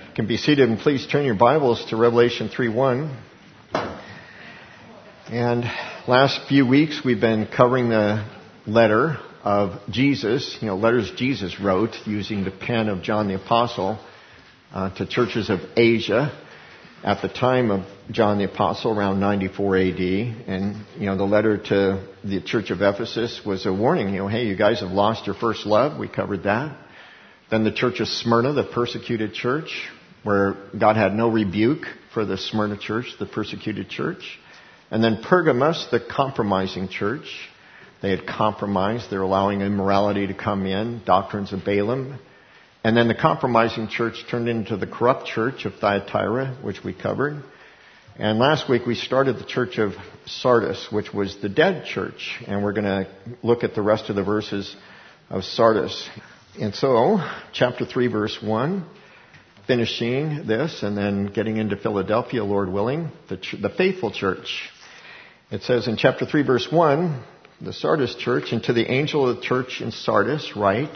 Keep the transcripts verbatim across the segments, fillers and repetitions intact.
can be seated, and please turn your Bibles to Revelation three one. And last few weeks we've been covering the letter of Jesus, you know, letters Jesus wrote using the pen of John the Apostle uh, to churches of Asia at the time of John the Apostle, around ninety-four A D. And, you know, the letter to the church of Ephesus was a warning, you know, hey, you guys have lost your first love. We covered that. Then the church of Smyrna, the persecuted church, where God had no rebuke for the Smyrna church, the persecuted church. And then Pergamos, the compromising church. They had compromised. They're allowing immorality to come in, doctrines of Balaam. And then the compromising church turned into the corrupt church of Thyatira, which we covered. And last week we started the church of Sardis, which was the dead church. And we're going to look at the rest of the verses of Sardis. And so, chapter three, verse one, finishing this and then getting into Philadelphia, Lord willing, the, ch- the faithful church. It says in chapter three, verse one, the Sardis church, and to the angel of the church in Sardis write,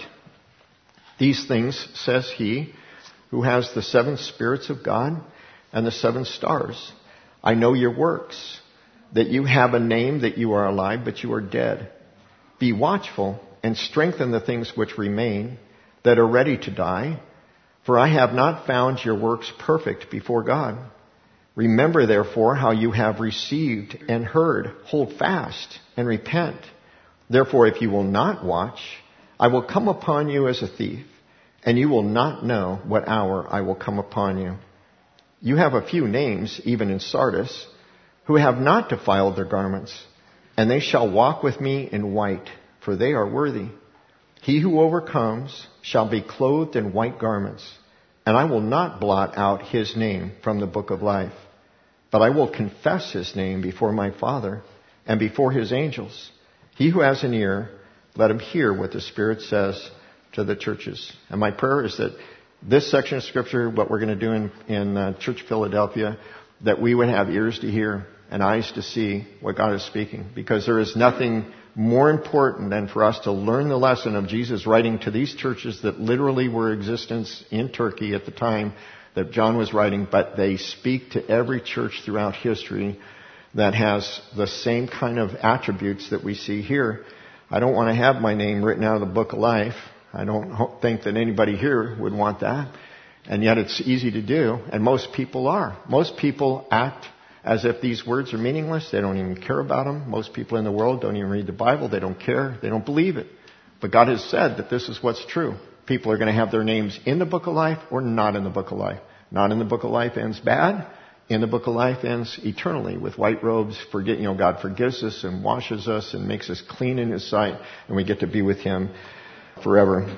these things says he who has the seven spirits of God and the seven stars. I know your works, that you have a name, that you are alive, but you are dead. Be watchful and strengthen the things which remain, that are ready to die. For I have not found your works perfect before God. Remember, therefore, how you have received and heard. Hold fast and repent. Therefore, if you will not watch, I will come upon you as a thief, and you will not know what hour I will come upon you. You have a few names, even in Sardis, who have not defiled their garments, and they shall walk with me in white, for they are worthy. He who overcomes shall be clothed in white garments, and I will not blot out his name from the book of life, but I will confess his name before my Father and before his angels. He who has an ear, let him hear what the Spirit says to the churches. And my prayer is that this section of Scripture, what we're going to do in, in uh, Church Philadelphia, that we would have ears to hear and eyes to see what God is speaking. Because there is nothing more important than for us to learn the lesson of Jesus writing to these churches that literally were in existence in Turkey at the time that John was writing, but they speak to every church throughout history that has the same kind of attributes that we see here. I don't want to have my name written out of the book of life. I don't think that anybody here would want that. And yet it's easy to do, and most people are. Most people act as if these words are meaningless. They don't even care about them. Most people in the world don't even read the Bible. They don't care. They don't believe it. But God has said that this is what's true. People are going to have their names in the book of life or not in the book of life. Not in the book of life ends bad. In the book of life ends eternally with white robes. Forget, you know, God forgives us and washes us and makes us clean in His sight, and we get to be with Him forever.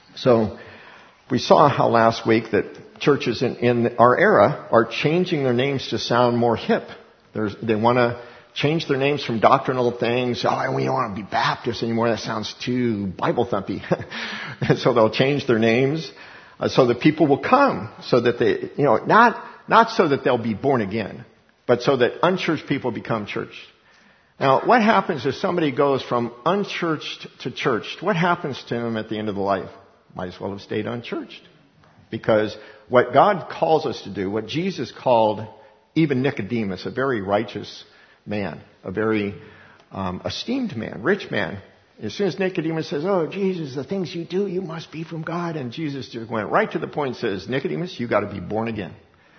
So we saw how last week that churches in, in our era are changing their names to sound more hip. There's, they want to change their names from doctrinal things. Oh, we don't want to be Baptist anymore. That sounds too Bible thumpy. And so they'll change their names uh, so that people will come. So that they, you know, not not so that they'll be born again, but so that unchurched people become churched. Now, what happens if somebody goes from unchurched to churched? What happens to them at the end of the life? Might as well have stayed unchurched. Because what God calls us to do, what Jesus called even Nicodemus, a very righteous man, a very um, esteemed man, rich man. As soon as Nicodemus says, oh, Jesus, the things you do, you must be from God. And Jesus just went right to the point and says, Nicodemus, you got to be born again.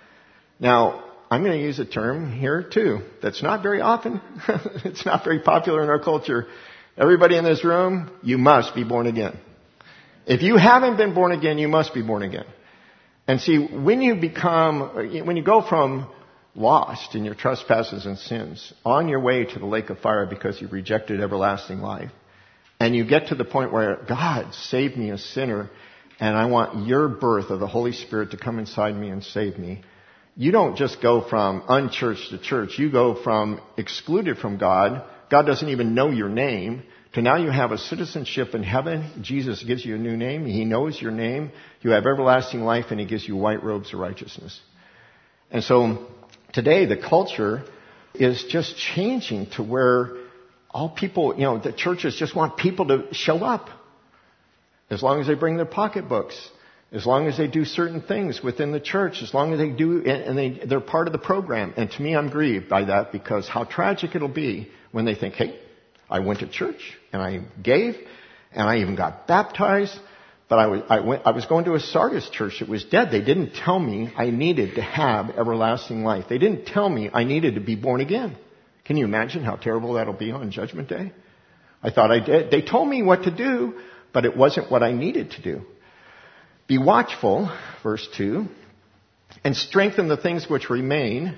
Now, I'm going to use a term here too that's not very often. It's not very popular in our culture. Everybody in this room, you must be born again. If you haven't been born again, you must be born again. And see, when you become, when you go from lost in your trespasses and sins on your way to the lake of fire because you rejected everlasting life, and you get to the point where God saved me a sinner, and I want your birth of the Holy Spirit to come inside me and save me, you don't just go from unchurched to church. You go from excluded from God. God doesn't even know your name. To now you have a citizenship in heaven. Jesus gives you a new name. He knows your name. You have everlasting life, and He gives you white robes of righteousness. And so today the culture is just changing to where all people, you know, the churches just want people to show up. As long as they bring their pocketbooks. as long as they do certain things within the church, as long as they do, and they, they're part of the program. And to me, I'm grieved by that, because how tragic it'll be when they think, hey, I went to church and I gave and I even got baptized, but I was, I went, I was going to a Sardis church that was dead. They didn't tell me I needed to have everlasting life. They didn't tell me I needed to be born again. Can you imagine how terrible that'll be on Judgment Day? I thought I did. They told me what to do, but it wasn't what I needed to do. Be watchful, verse two, and strengthen the things which remain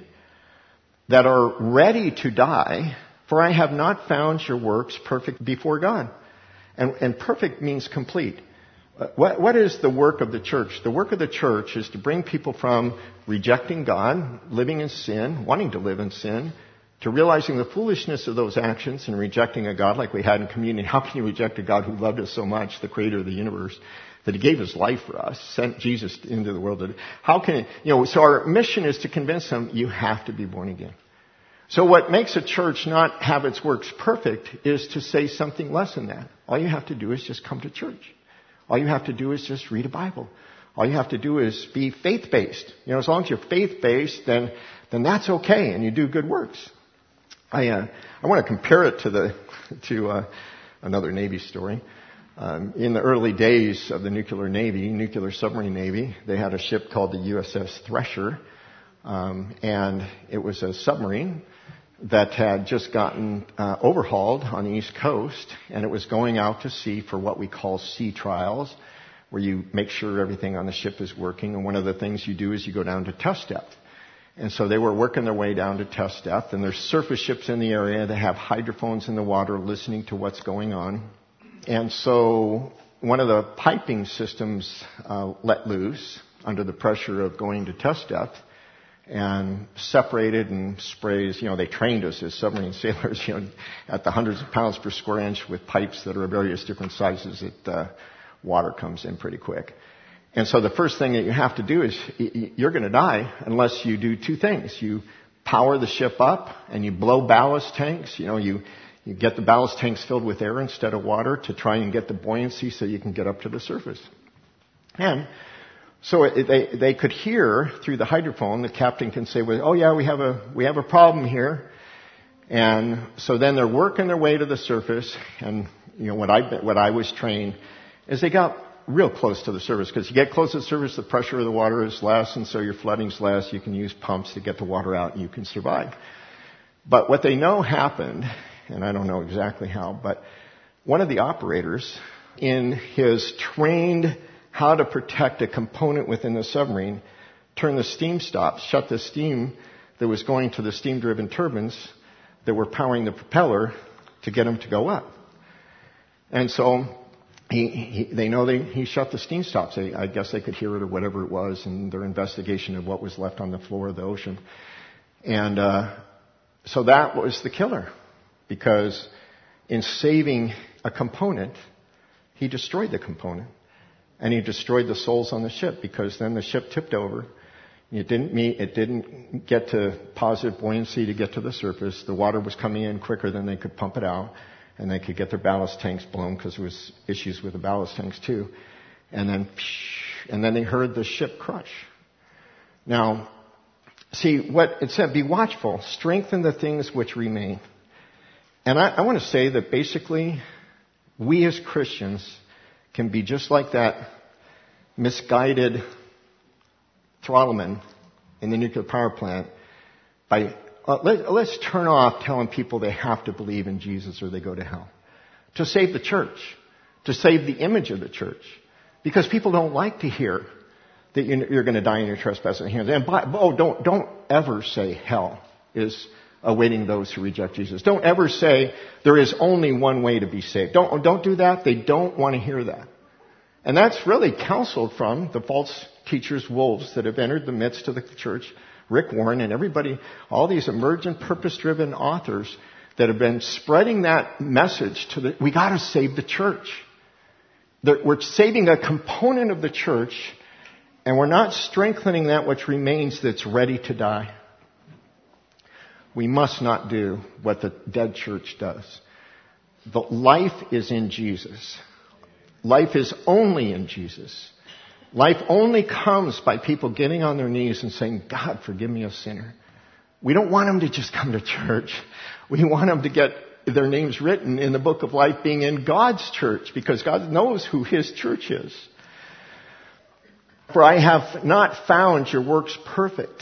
that are ready to die, for I have not found your works perfect before God. And, and perfect means complete. What, what is the work of the church? The work of the church is to bring people from rejecting God, living in sin, wanting to live in sin, to realizing the foolishness of those actions and rejecting a God like we had in communion. How can you reject a God who loved us so much, the creator of the universe, that he gave his life for us, sent Jesus into the world? How can, you know, so our mission is to convince them you have to be born again. So what makes a church not have its works perfect is to say something less than that. All you have to do is just come to church. All you have to do is just read a Bible. All you have to do is be faith-based. You know, as long as you're faith-based, then, then that's okay, and you do good works. I, uh, I want to compare it to the, to, uh, another Navy story. Um, in the early days of the nuclear Navy, nuclear submarine Navy, they had a ship called the U S S Thresher, um, and it was a submarine that had just gotten uh, overhauled on the East Coast, and it was going out to sea for what we call sea trials, where you make sure everything on the ship is working. And one of the things you do is you go down to test depth. And so they were working their way down to test depth, and there's surface ships in the area that have hydrophones in the water listening to what's going on. And so one of the piping systems uh, let loose under the pressure of going to test depth, and separated and sprays. You know, they trained us as submarine sailors, you know, at the hundreds of pounds per square inch with pipes that are of various different sizes that uh, water comes in pretty quick. And so the first thing that you have to do is you're going to die unless you do two things. You power the ship up and you blow ballast tanks. You know, you, you get the ballast tanks filled with air instead of water to try and get the buoyancy so you can get up to the surface. And so it, they, they could hear through the hydrophone, the captain can say, well, oh yeah, we have a, we have a problem here. And so then they're working their way to the surface. And, you know, what I, what I was trained is they got real close to the surface, because you get close to the surface, the pressure of the water is less, and so your flooding's less. You can use pumps to get the water out, and you can survive. But what they know happened, and I don't know exactly how, but one of the operators, in his trained how to protect a component within the submarine, turned the steam stops, shut the steam that was going to the steam-driven turbines that were powering the propeller to get them to go up. And so He, he, they know they, he shut the steam stops. They, I guess they could hear it or whatever it was in their investigation of what was left on the floor of the ocean. And uh, so that was the killer, because in saving a component, he destroyed the component. And he destroyed the souls on the ship, because then the ship tipped over. It didn't meet, it didn't get to positive buoyancy to get to the surface. The water was coming in quicker than they could pump it out. And they could get their ballast tanks blown, because there was issues with the ballast tanks too. And then, and then they heard the ship crush. Now, see what it said: be watchful, strengthen the things which remain. And I, I want to say that basically, we as Christians can be just like that misguided throttleman in the nuclear power plant by Uh, let, let's turn off telling people they have to believe in Jesus or they go to hell. To save the church. To save the image of the church. Because people don't like to hear that you're going to die in your trespasses and hands. And by, oh, don't, don't ever say hell is awaiting those who reject Jesus. Don't ever say there is only one way to be saved. Don't, don't do that. They don't want to hear that. And that's really counseled from the false teachers, wolves, that have entered the midst of the church. Rick Warren and everybody, all these emergent, purpose-driven authors that have been spreading that message to the, we got to save the church. We're saving a component of the church, and we're not strengthening that which remains that's ready to die. We must not do what the dead church does. The life is in Jesus. Life is only in Jesus. Life only comes by people getting on their knees and saying, God, forgive me, a sinner. We don't want them to just come to church. We want them to get their names written in the book of life, being in God's church, because God knows who His church is. For I have not found your works perfect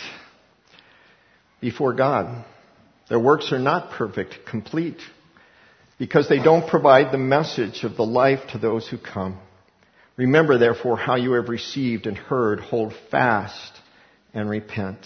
before God. Their works are not perfect, complete, because they don't provide the message of the life to those who come. Remember, therefore, how you have received and heard, hold fast and repent.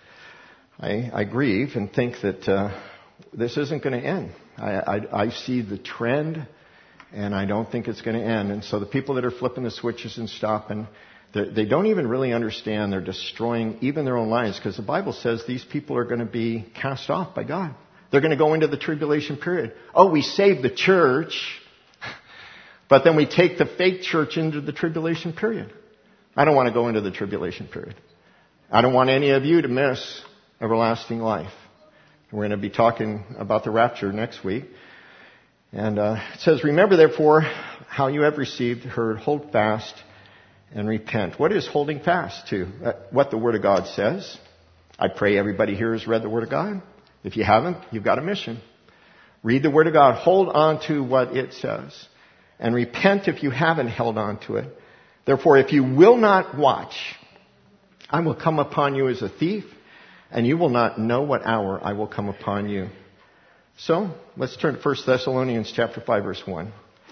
I, I grieve and think that uh, this isn't going to end. I, I, I see the trend, and I don't think it's going to end. And so the people that are flipping the switches and stopping, they don't even really understand. They're destroying even their own lives, because the Bible says these people are going to be cast off by God. They're going to go into the tribulation period. Oh, we saved the church, but then we take the fake church into the tribulation period. I don't want to go into the tribulation period. I don't want any of you to miss everlasting life. We're going to be talking about the rapture next week. And uh, it says, remember therefore how you have received, heard, hold fast, and repent. What is holding fast to? Uh, what the Word of God says. I pray everybody here has read the Word of God. If you haven't, you've got a mission. Read the Word of God. Hold on to what it says. And repent if you haven't held on to it. Therefore, if you will not watch, I will come upon you as a thief, and you will not know what hour I will come upon you. So, let's turn to First Thessalonians chapter five, verse one.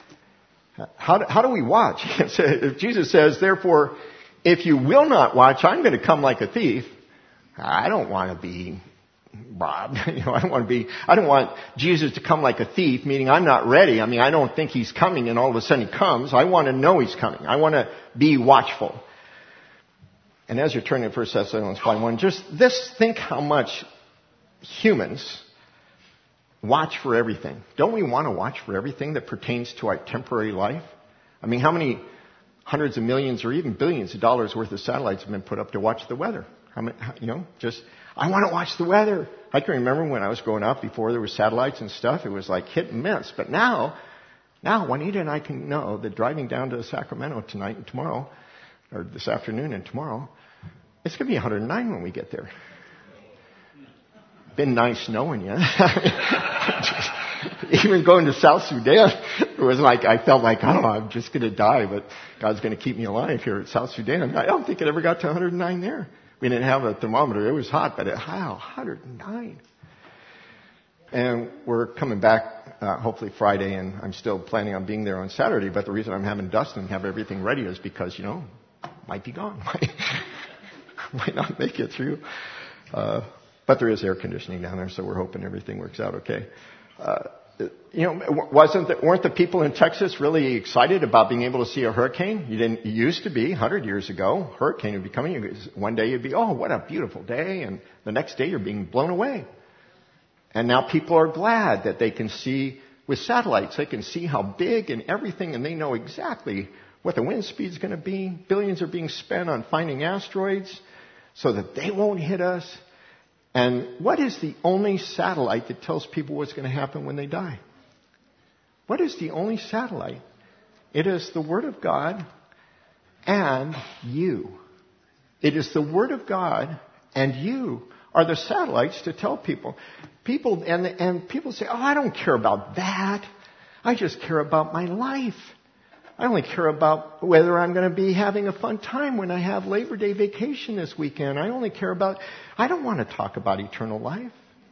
How do, how do we watch? If Jesus says, therefore, if you will not watch, I'm going to come like a thief. I don't want to be robbed. You know, I don't want to be, I don't want Jesus to come like a thief, meaning I'm not ready. I mean, I don't think He's coming and all of a sudden He comes. I want to know He's coming. I want to be watchful. And as you're turning to First Thessalonians five one, just this, think how much humans watch for everything. Don't we want to watch for everything that pertains to our temporary life? I mean, how many hundreds of millions or even billions of dollars worth of satellites have been put up to watch the weather? How many, you know, just, I want to watch the weather. I can remember when I was growing up, before there were satellites and stuff, it was like hit and miss. But now, now Juanita and I can know that driving down to Sacramento tonight and tomorrow, or this afternoon and tomorrow, it's going to be one hundred nine when we get there. Been nice knowing you. Even going to South Sudan, it was like, I felt like, I don't know, I'm just going to die, but God's going to keep me alive here at South Sudan. I don't think it ever got to one hundred nine there. We didn't have a thermometer. It was hot, but it, wow, one hundred nine. And we're coming back, uh, hopefully Friday, and I'm still planning on being there on Saturday, but the reason I'm having Dustin have everything ready is because, you know, might be gone. might, might not make it through. Uh, But there is air conditioning down there, so we're hoping everything works out okay. Uh, you know, wasn't the, weren't the people in Texas really excited about being able to see a hurricane? You didn't. You used to be one hundred years ago. Hurricane would be coming. One day you'd be, oh, what a beautiful day, and the next day you're being blown away. And now people are glad that they can see with satellites. They can see how big and everything, and they know exactly what the wind speed is going to be. Billions are being spent on finding asteroids so that they won't hit us. And what is the only satellite that tells people what's going to happen when they die? What is the only satellite? It is the Word of God and you. It is the Word of God and you are the satellites to tell people. People and, and people say, oh, I don't care about that. I just care about my life. I only care about whether I'm going to be having a fun time when I have Labor Day vacation this weekend. I only care about, I don't want to talk about eternal life.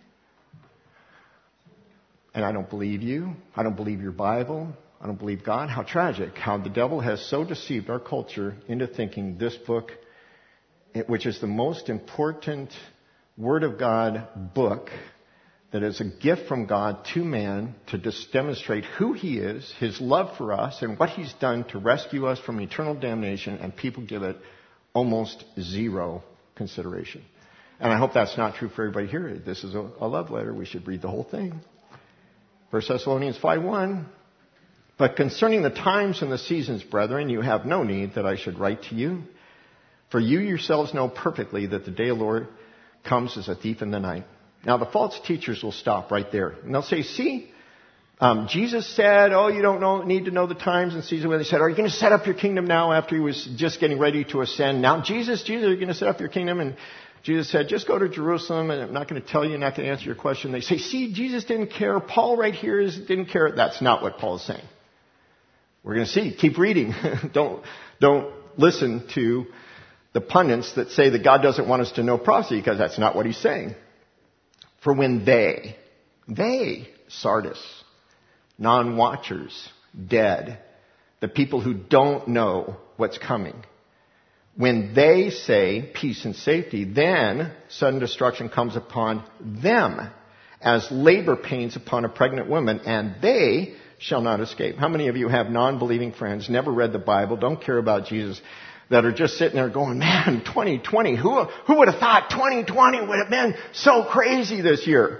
And I don't believe you. I don't believe your Bible. I don't believe God. How tragic how the devil has so deceived our culture into thinking this book, which is the most important Word of God book, that is a gift from God to man to just demonstrate who He is, His love for us, and what He's done to rescue us from eternal damnation, and people give it almost zero consideration. And I hope that's not true for everybody here. This is a, a love letter. We should read the whole thing. First Thessalonians five one. But concerning the times and the seasons, brethren, you have no need that I should write to you. For you yourselves know perfectly that the day of the Lord comes as a thief in the night. Now, the false teachers will stop right there. And they'll say, see, Um, Jesus said, oh, you don't know, need to know the times and seasons. When they said, are you going to set up your kingdom now after he was just getting ready to ascend? Now, Jesus, Jesus, are you going to set up your kingdom? And Jesus said, just go to Jerusalem, and I'm not going to tell you, not going to answer your question. They say, see, Jesus didn't care. Paul right here is, didn't care. That's not what Paul is saying. We're going to see. Keep reading. don't, don't listen to the pundits that say that God doesn't want us to know prophecy, because that's not what he's saying. For when they, they, Sardis, non-watchers, dead, the people who don't know what's coming, when they say peace and safety, then sudden destruction comes upon them as labor pains upon a pregnant woman, and they shall not escape. How many of you have non-believing friends, never read the Bible, don't care about Jesus, that are just sitting there going, man, twenty twenty, who, who would have thought twenty twenty would have been so crazy this year?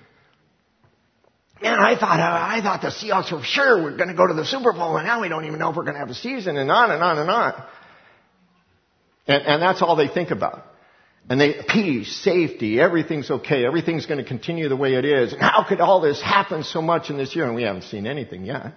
Man, I thought, I thought the Seahawks were sure we're going to go to the Super Bowl, and now we don't even know if we're going to have a season, and on and on and on. And, and that's all they think about. And they, peace, safety, everything's okay, everything's going to continue the way it is. And how could all this happen so much in this year? And we haven't seen anything yet.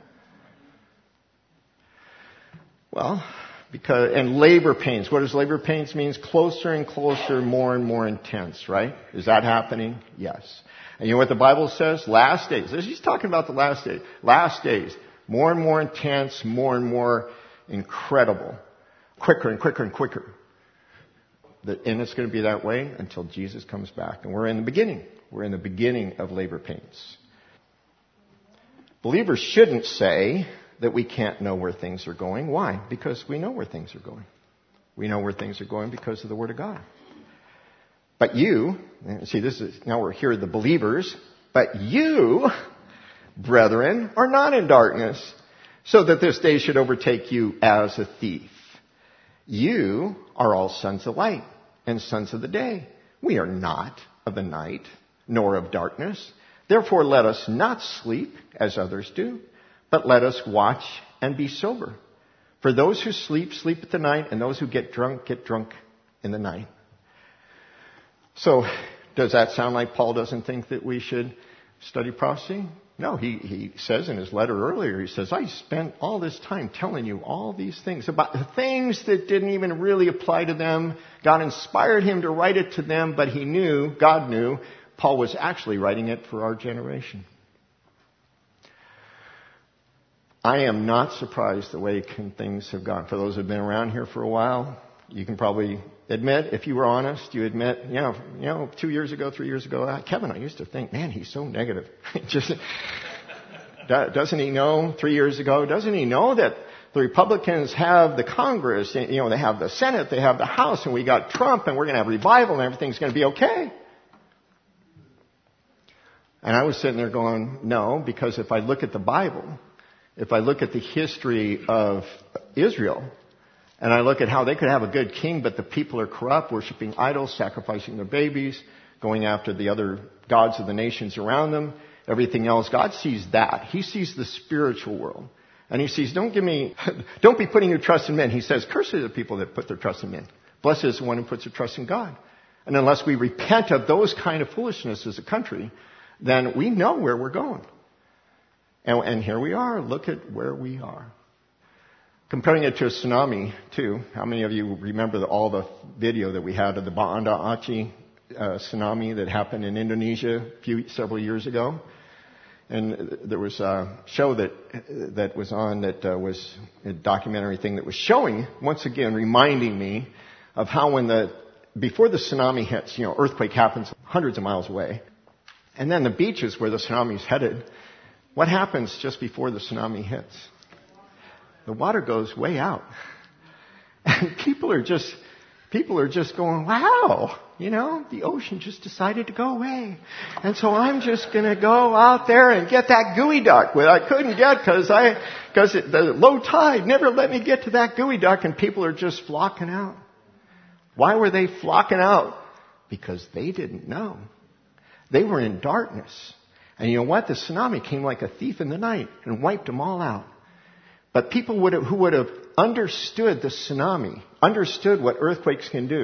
Well, because, and labor pains. What does labor pains mean? Closer and closer, more and more intense, right? Is that happening? Yes. And you know what the Bible says? Last days. He's talking about the last days. Last days. More and more intense, more and more incredible. Quicker and quicker and quicker. And it's going to be that way until Jesus comes back. And we're in the beginning. We're in the beginning of labor pains. Believers shouldn't say that we can't know where things are going. Why? Because we know where things are going. We know where things are going because of the Word of God. But you, see, this is, now we're here, the believers, but you, brethren, are not in darkness, so that this day should overtake you as a thief. You are all sons of light and sons of the day. We are not of the night, nor of darkness. Therefore, let us not sleep as others do, but let us watch and be sober. For those who sleep, sleep at the night, and those who get drunk, get drunk in the night. So, does that sound like Paul doesn't think that we should study prophecy? No, he, he says in his letter earlier, he says, I spent all this time telling you all these things about the things that didn't even really apply to them. God inspired him to write it to them, but he knew, God knew, Paul was actually writing it for our generation. I am not surprised the way things have gone. For those who have been around here for a while, you can probably admit, if you were honest, you admit, you know, you know, two years ago, three years ago, Kevin, I used to think, man, he's so negative. Just, doesn't he know three years ago? Doesn't he know that the Republicans have the Congress, you know, they have the Senate, they have the House, and we got Trump, and we're going to have revival, and everything's going to be okay? And I was sitting there going, no, because if I look at the Bible, if I look at the history of Israel, and I look at how they could have a good king, but the people are corrupt, worshiping idols, sacrificing their babies, going after the other gods of the nations around them, everything else. God sees that. He sees the spiritual world. And he sees, don't give me, don't be putting your trust in men. He says, cursed are the people that put their trust in men. Blessed is the one who puts their trust in God. And unless we repent of those kind of foolishness as a country, then we know where we're going. And, and here we are. Look at where we are. Comparing it to a tsunami, too. How many of you remember the, all the video that we had of the Banda Aceh uh, tsunami that happened in Indonesia a few, several years ago? And there was a show that that was on that uh, was a documentary thing that was showing, once again, reminding me of how when the, before the tsunami hits, you know, earthquake happens hundreds of miles away. And then the beaches where the tsunami is headed, what happens just before the tsunami hits? The water goes way out. And people are just, people are just going, wow, you know, the ocean just decided to go away. And so I'm just going to go out there and get that gooey duck that I couldn't get because I, because the low tide never let me get to that gooey duck, and people are just flocking out. Why were they flocking out? Because they didn't know. They were in darkness. And you know what? The tsunami came like a thief in the night and wiped them all out. But people would have, who would have understood the tsunami, understood what earthquakes can do,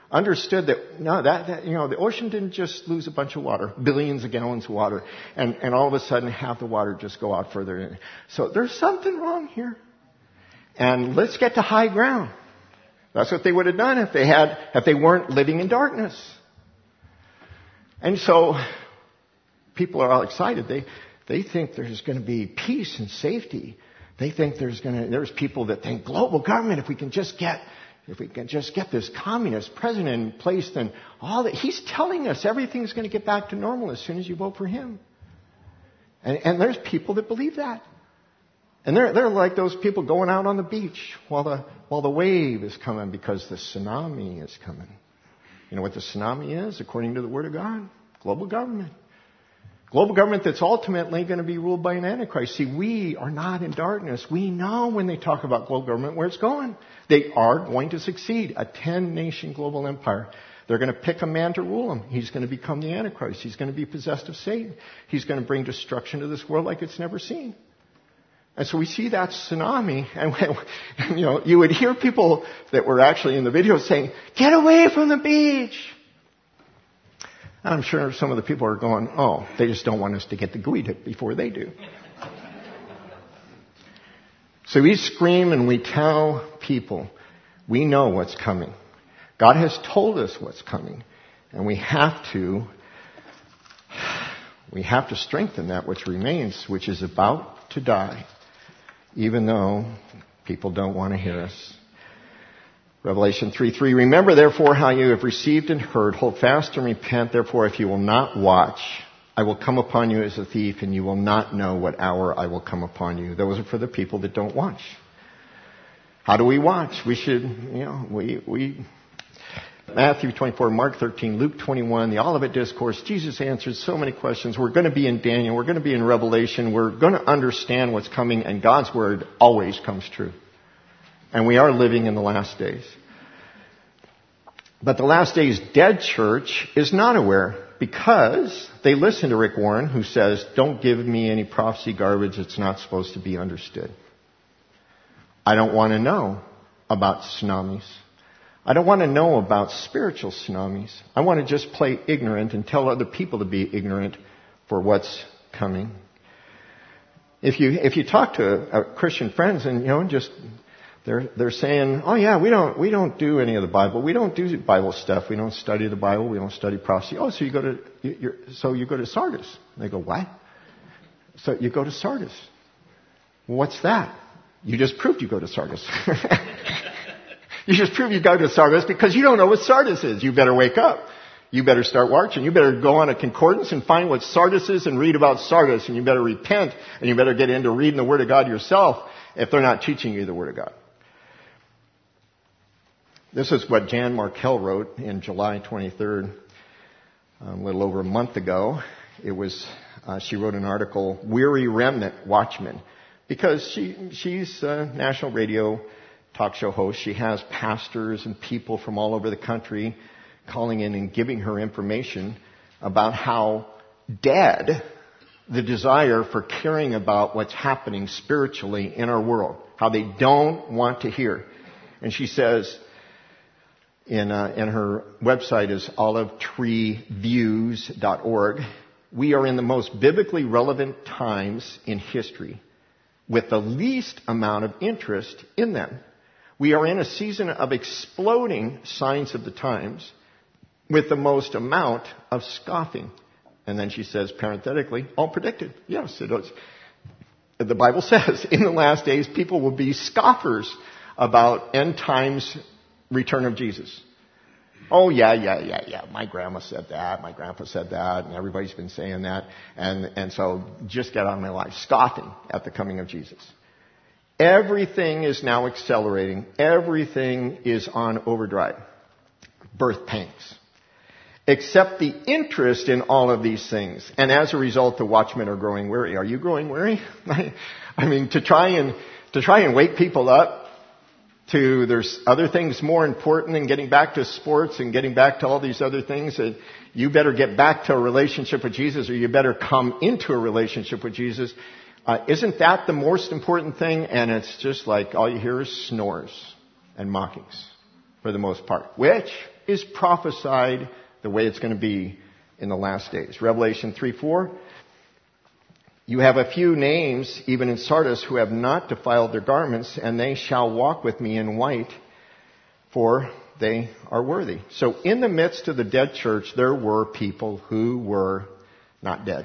understood that, no, that, that, you know, the ocean didn't just lose a bunch of water, billions of gallons of water, and, and all of a sudden have the water just go out further in. So there's something wrong here. And let's get to high ground. That's what they would have done if they had, if they weren't living in darkness. And so people are all excited. They, they think there's going to be peace and safety. They think there's going to, there's people that think global government, if we can just get, if we can just get this communist president in place, then all that, he's telling us everything's going to get back to normal as soon as you vote for him. And, and there's people that believe that. And they're, they're like those people going out on the beach while the, while the wave is coming because the tsunami is coming. You know what the tsunami is, according to the Word of God? Global government. Global government that's ultimately going to be ruled by an Antichrist. See, we are not in darkness. We know when they talk about global government where it's going. They are going to succeed. A ten-nation global empire. They're going to pick a man to rule them. He's going to become the Antichrist. He's going to be possessed of Satan. He's going to bring destruction to this world like it's never seen. And so we see that tsunami, and you know, you would hear people that were actually in the video saying, "Get away from the beach." And I'm sure some of the people are going, "Oh, they just don't want us to get the gooey dip before they do." So we scream and we tell people, we know what's coming. God has told us what's coming, and we have to, we have to strengthen that which remains, which is about to die. Even though people don't want to hear us. Revelation three three, remember therefore how you have received and heard, hold fast and repent. Therefore, if you will not watch, I will come upon you as a thief, and you will not know what hour I will come upon you. Those are for the people that don't watch. How do we watch? We should, you know, we, we, Matthew twenty-four, Mark thirteen, Luke twenty-one, the Olivet Discourse. Jesus answered so many questions. We're going to be in Daniel. We're going to be in Revelation. We're going to understand what's coming, and God's Word always comes true. And we are living in the last days. But the last days dead church is not aware because they listen to Rick Warren, who says, don't give me any prophecy garbage. It's not supposed to be understood. I don't want to know about tsunamis. I don't want to know about spiritual tsunamis. I want to just play ignorant and tell other people to be ignorant for what's coming. If you if you talk to uh, Christian friends and you know just they're they're saying, oh yeah, we don't we don't do any of the Bible. We don't do Bible stuff. We don't study the Bible. We don't study prophecy. Oh, so you go to you're, so you go to Sardis? And they go, what? So you go to Sardis? What's that? You just proved you go to Sardis. You just proved you go to Sardis because you don't know what Sardis is. You better wake up. You better start watching. You better go on a concordance and find what Sardis is and read about Sardis. And you better repent. And you better get into reading the Word of God yourself if they're not teaching you the Word of God. This is what Jan Markell wrote in July twenty-third, a little over a month ago. It was, uh, she wrote an article, Weary Remnant Watchmen. Because she, she's a national radio talk show host. She has pastors and people from all over the country calling in and giving her information about how dead the desire for caring about what's happening spiritually in our world. How they don't want to hear. And she says, in, uh, in her website is olive tree views dot org, we are in the most biblically relevant times in history with the least amount of interest in them. We are in a season of exploding signs of the times with the most amount of scoffing. And then she says, parenthetically, all predicted. Yes, it is. The Bible says in the last days people will be scoffers about end times return of Jesus. Oh, yeah, yeah, yeah, yeah. My grandma said that. My grandpa said that. And everybody's been saying that. And, and so just get on my life. Scoffing at the coming of Jesus. Everything is now accelerating. Everything is on overdrive. Birth pangs. Except the interest in all of these things. And as a result, the watchmen are growing weary. Are you growing weary? I mean, to try and, to try and wake people up to there's other things more important than getting back to sports and getting back to all these other things, that you better get back to a relationship with Jesus, or you better come into a relationship with Jesus. Uh, isn't that the most important thing? And it's just like all you hear is snores and mockings for the most part, which is prophesied the way it's going to be in the last days. Revelation three four. You have a few names, even in Sardis, who have not defiled their garments, and they shall walk with me in white, for they are worthy. So in the midst of the dead church, there were people who were not dead.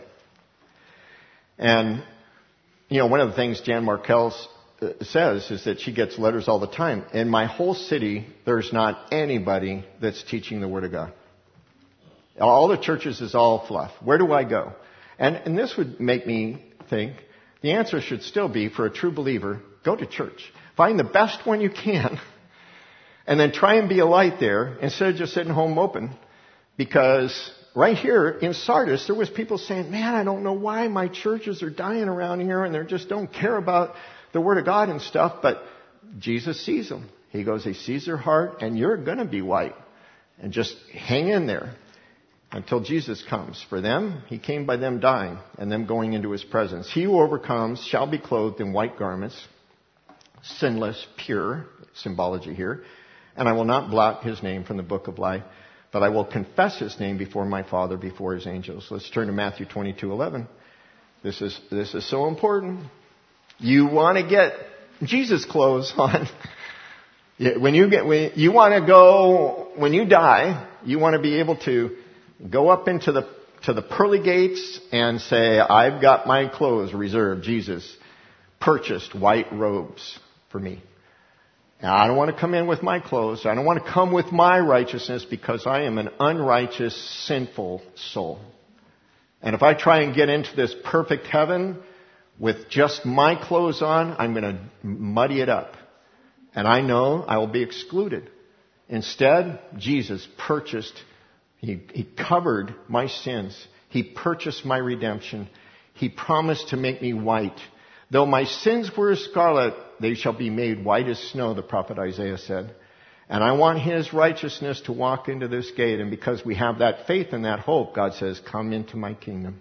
And, you know, one of the things Jan Markell says is that she gets letters all the time. In my whole city, there's not anybody that's teaching the Word of God. All the churches is all fluff. Where do I go? And, and this would make me think the answer should still be, for a true believer, go to church. Find the best one you can, and then try and be a light there instead of just sitting home moping. Because right here in Sardis, there was people saying, man, I don't know why my churches are dying around here, and they just don't care about the Word of God and stuff. But Jesus sees them. He goes, he sees their heart, and you're going to be white. And just hang in there until Jesus comes. For them, he came by them dying and them going into his presence. He who overcomes shall be clothed in white garments, sinless, pure, symbology here. And I will not blot his name from the book of life, but I will confess his name before my Father, before his angels. Let's turn to Matthew twenty-two eleven. This is, this is so important. You want to get Jesus clothes on. When you get, when you want to go, when you die, you want to be able to go up into the to the pearly gates and say, I've got my clothes reserved. Jesus purchased white robes for me. Now, I don't want to come in with my clothes. I don't want to come with my righteousness, because I am an unrighteous, sinful soul. And if I try and get into this perfect heaven with just my clothes on, I'm going to muddy it up. And I know I will be excluded. Instead, Jesus purchased He, he covered my sins. He purchased my redemption. He promised to make me white. Though my sins were as scarlet, they shall be made white as snow, the prophet Isaiah said. And I want his righteousness to walk into this gate. And because we have that faith and that hope, God says, come into my kingdom.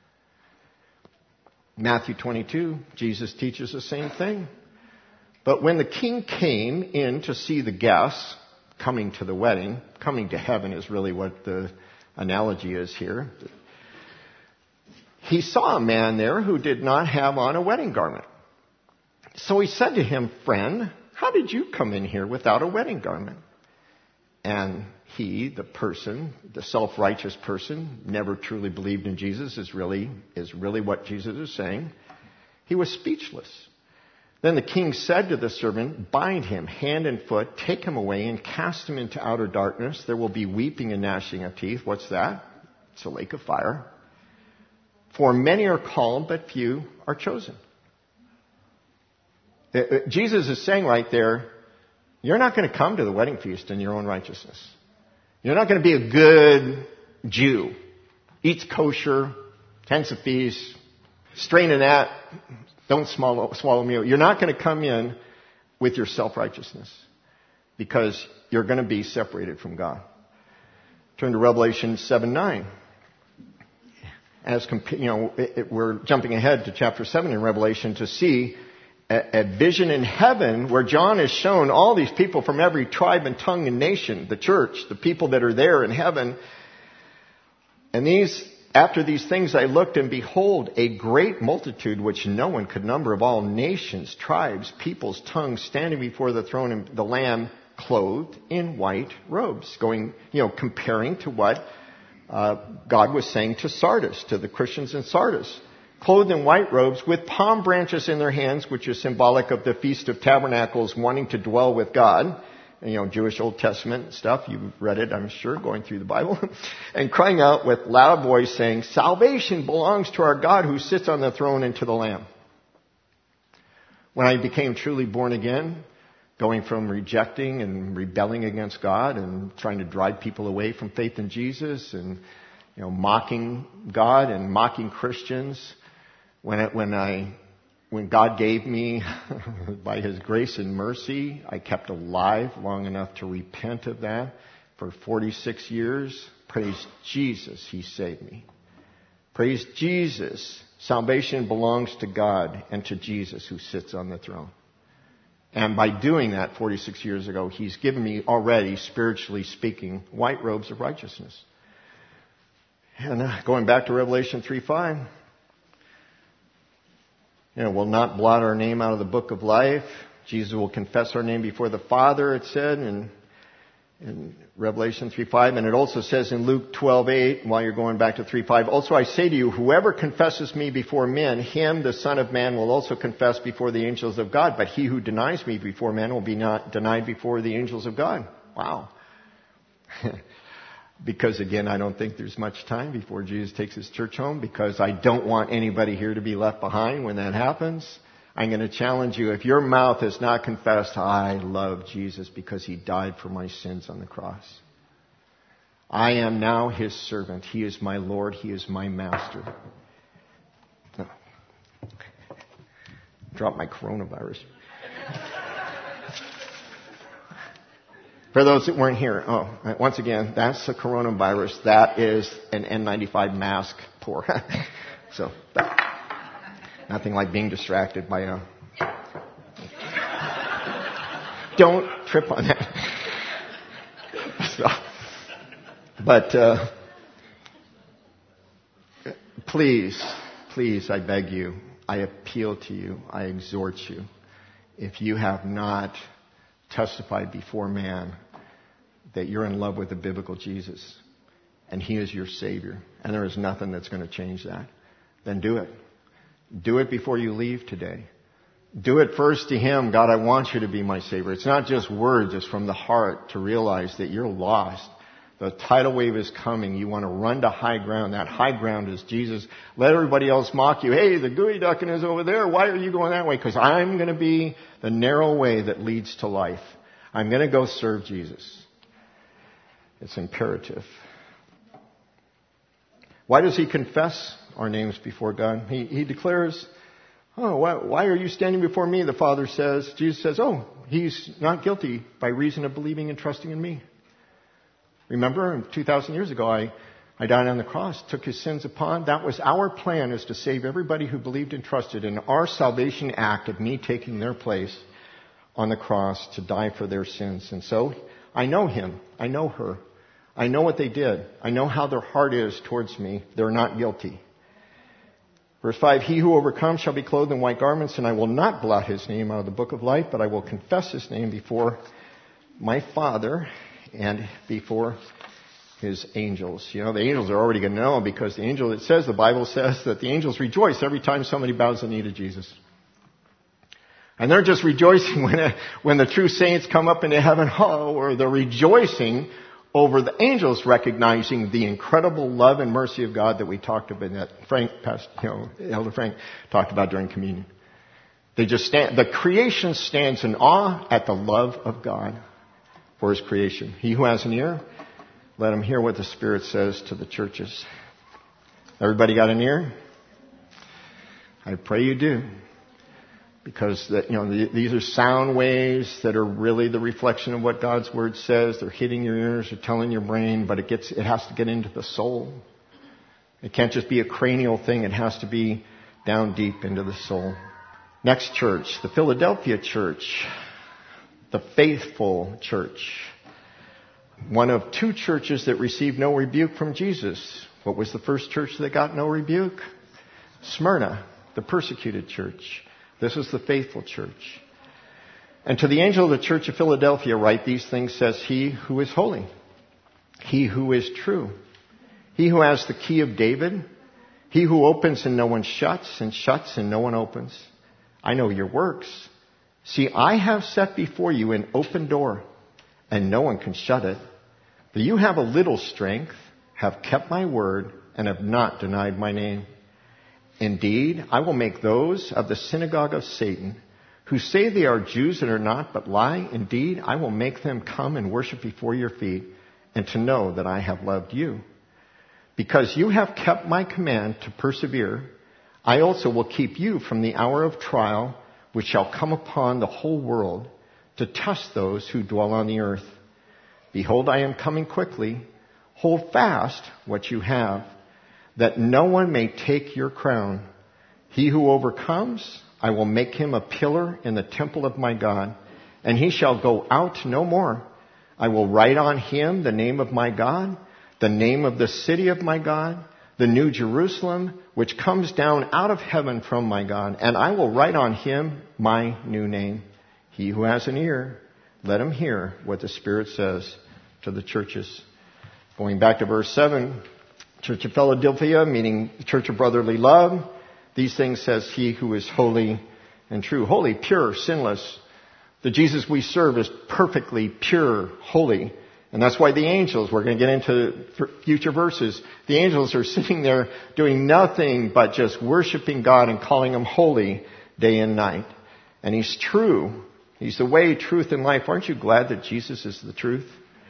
Matthew twenty-two, Jesus teaches the same thing. But when the king came in to see the guests coming to the wedding, coming to heaven is really what the analogy is here. He saw a man there who did not have on a wedding garment. So he said to him, friend, how did you come in here without a wedding garment? And he, the person, the self-righteous person, never truly believed in Jesus, is really, is really what Jesus is saying. He was speechless. Then the king said to the servant, bind him hand and foot, take him away and cast him into outer darkness. There will be weeping and gnashing of teeth. What's that? It's a lake of fire. For many are called, but few are chosen. Jesus is saying right there, you're not going to come to the wedding feast in your own righteousness. You're not going to be a good Jew. Eats kosher, tends to feast, strain a gnat, don't swallow, swallow meal. You're not going to come in with your self-righteousness, because you're going to be separated from God. Turn to Revelation seven nine. As you know, it, it, we're jumping ahead to chapter seven in Revelation to see a, a vision in heaven where John is shown all these people from every tribe and tongue and nation, the church, the people that are there in heaven. And these, after these things I looked, and behold, a great multitude which no one could number, of all nations, tribes, peoples, tongues, standing before the throne and the Lamb, clothed in white robes. Going, you know, comparing to what uh, God was saying to Sardis, to the Christians in Sardis. Clothed in white robes with palm branches in their hands, which is symbolic of the Feast of Tabernacles, wanting to dwell with God. And, you know, Jewish Old Testament stuff. You've read it, I'm sure, going through the Bible. And crying out with loud voice, saying, salvation belongs to our God who sits on the throne and to the Lamb. When I became truly born again, going from rejecting and rebelling against God and trying to drive people away from faith in Jesus, and, you know, mocking God and mocking Christians, when it, when I when God gave me by His grace and mercy, I kept alive long enough to repent of that for forty-six years. Praise Jesus, He saved me. Praise Jesus. Salvation belongs to God and to Jesus who sits on the throne. And by doing that forty-six years ago, he's given me already, spiritually speaking, white robes of righteousness. And uh, going back to Revelation three five, you know, will not blot our name out of the book of life. Jesus will confess our name before the Father, it said in, in Revelation three five. And it also says in Luke twelve eight, while you're going back to three five, also I say to you, whoever confesses me before men, him, the Son of Man, will also confess before the angels of God. But he who denies me before men will be not denied before the angels of God. Wow. Because again, I don't think there's much time before Jesus takes his church home, because I don't want anybody here to be left behind when that happens. I'm going to challenge you, if your mouth has not confessed, I love Jesus because he died for my sins on the cross. I am now his servant. He is my Lord. He is my master. Drop my coronavirus. For those that weren't here, oh, once again, that's the coronavirus. That is an N ninety-five mask pour. So, that, nothing like being distracted by a... Don't trip on that. So, but, uh, please, please, I beg you, I appeal to you, I exhort you, if you have not testified before man that you're in love with the biblical Jesus and he is your Savior, and there is nothing that's going to change that, then do it. Do it before you leave today. Do it first to him. God, I want you to be my Savior. It's not just words, it's from the heart to realize that you're lost. The tidal wave is coming. You want to run to high ground. That high ground is Jesus. Let everybody else mock you. Hey, the gooey ducking is over there. Why are you going that way? Because I'm going to be the narrow way that leads to life. I'm going to go serve Jesus. It's imperative. Why does he confess our names before God? He, he declares, oh, why, why are you standing before me? The Father says, Jesus says, oh, he's not guilty by reason of believing and trusting in me. Remember, two thousand years ago, I, I died on the cross, took his sins upon. That was our plan, is to save everybody who believed and trusted in our salvation act of me taking their place on the cross to die for their sins. And so, I know him. I know her. I know what they did. I know how their heart is towards me. They're not guilty. Verse five, he who overcomes shall be clothed in white garments, and I will not blot his name out of the book of life, but I will confess his name before my Father and before his angels. You know, the angels are already going to know, because the angel, it says, the Bible says that the angels rejoice every time somebody bows the knee to Jesus. And they're just rejoicing when, a, when the true saints come up into heaven, oh, or they're rejoicing over the angels recognizing the incredible love and mercy of God that we talked about, that Frank, Pastor, you know, Elder Frank talked about during communion. They just stand, the creation stands in awe at the love of God for his creation. He who has an ear, let him hear what the Spirit says to the churches. Everybody got an ear? I pray you do. Because that, you know, the, these are sound waves that are really the reflection of what God's Word says. They're hitting your ears, they're telling your brain, but it gets, it has to get into the soul. It can't just be a cranial thing, it has to be down deep into the soul. Next church, the Philadelphia church, the faithful church. One of two churches that received no rebuke from Jesus. What was the first church that got no rebuke? Smyrna, the persecuted church. This is the faithful church. And to the angel of the church of Philadelphia write, these things says he who is holy, he who is true, he who has the key of David, he who opens and no one shuts, and shuts and no one opens. I know your works. See, I have set before you an open door, and no one can shut it. But you have a little strength, have kept my word, and have not denied my name. Indeed, I will make those of the synagogue of Satan, who say they are Jews and are not, but lie. Indeed, I will make them come and worship before your feet, and to know that I have loved you. Because you have kept my command to persevere, I also will keep you from the hour of trial, which shall come upon the whole world, to test those who dwell on the earth. Behold, I am coming quickly. Hold fast what you have, that no one may take your crown. He who overcomes, I will make him a pillar in the temple of my God, and he shall go out no more. I will write on him the name of my God, the name of the city of my God, the new Jerusalem, which comes down out of heaven from my God, and I will write on him my new name. He who has an ear, let him hear what the Spirit says to the churches. Going back to verse seven, Church of Philadelphia, meaning Church of Brotherly Love. These things says he who is holy and true. Holy, pure, sinless. The Jesus we serve is perfectly pure, holy. And that's why the angels, we're going to get into future verses, the angels are sitting there doing nothing but just worshiping God and calling him holy day and night. And he's true. He's the way, truth, and life. Aren't you glad that Jesus is the truth?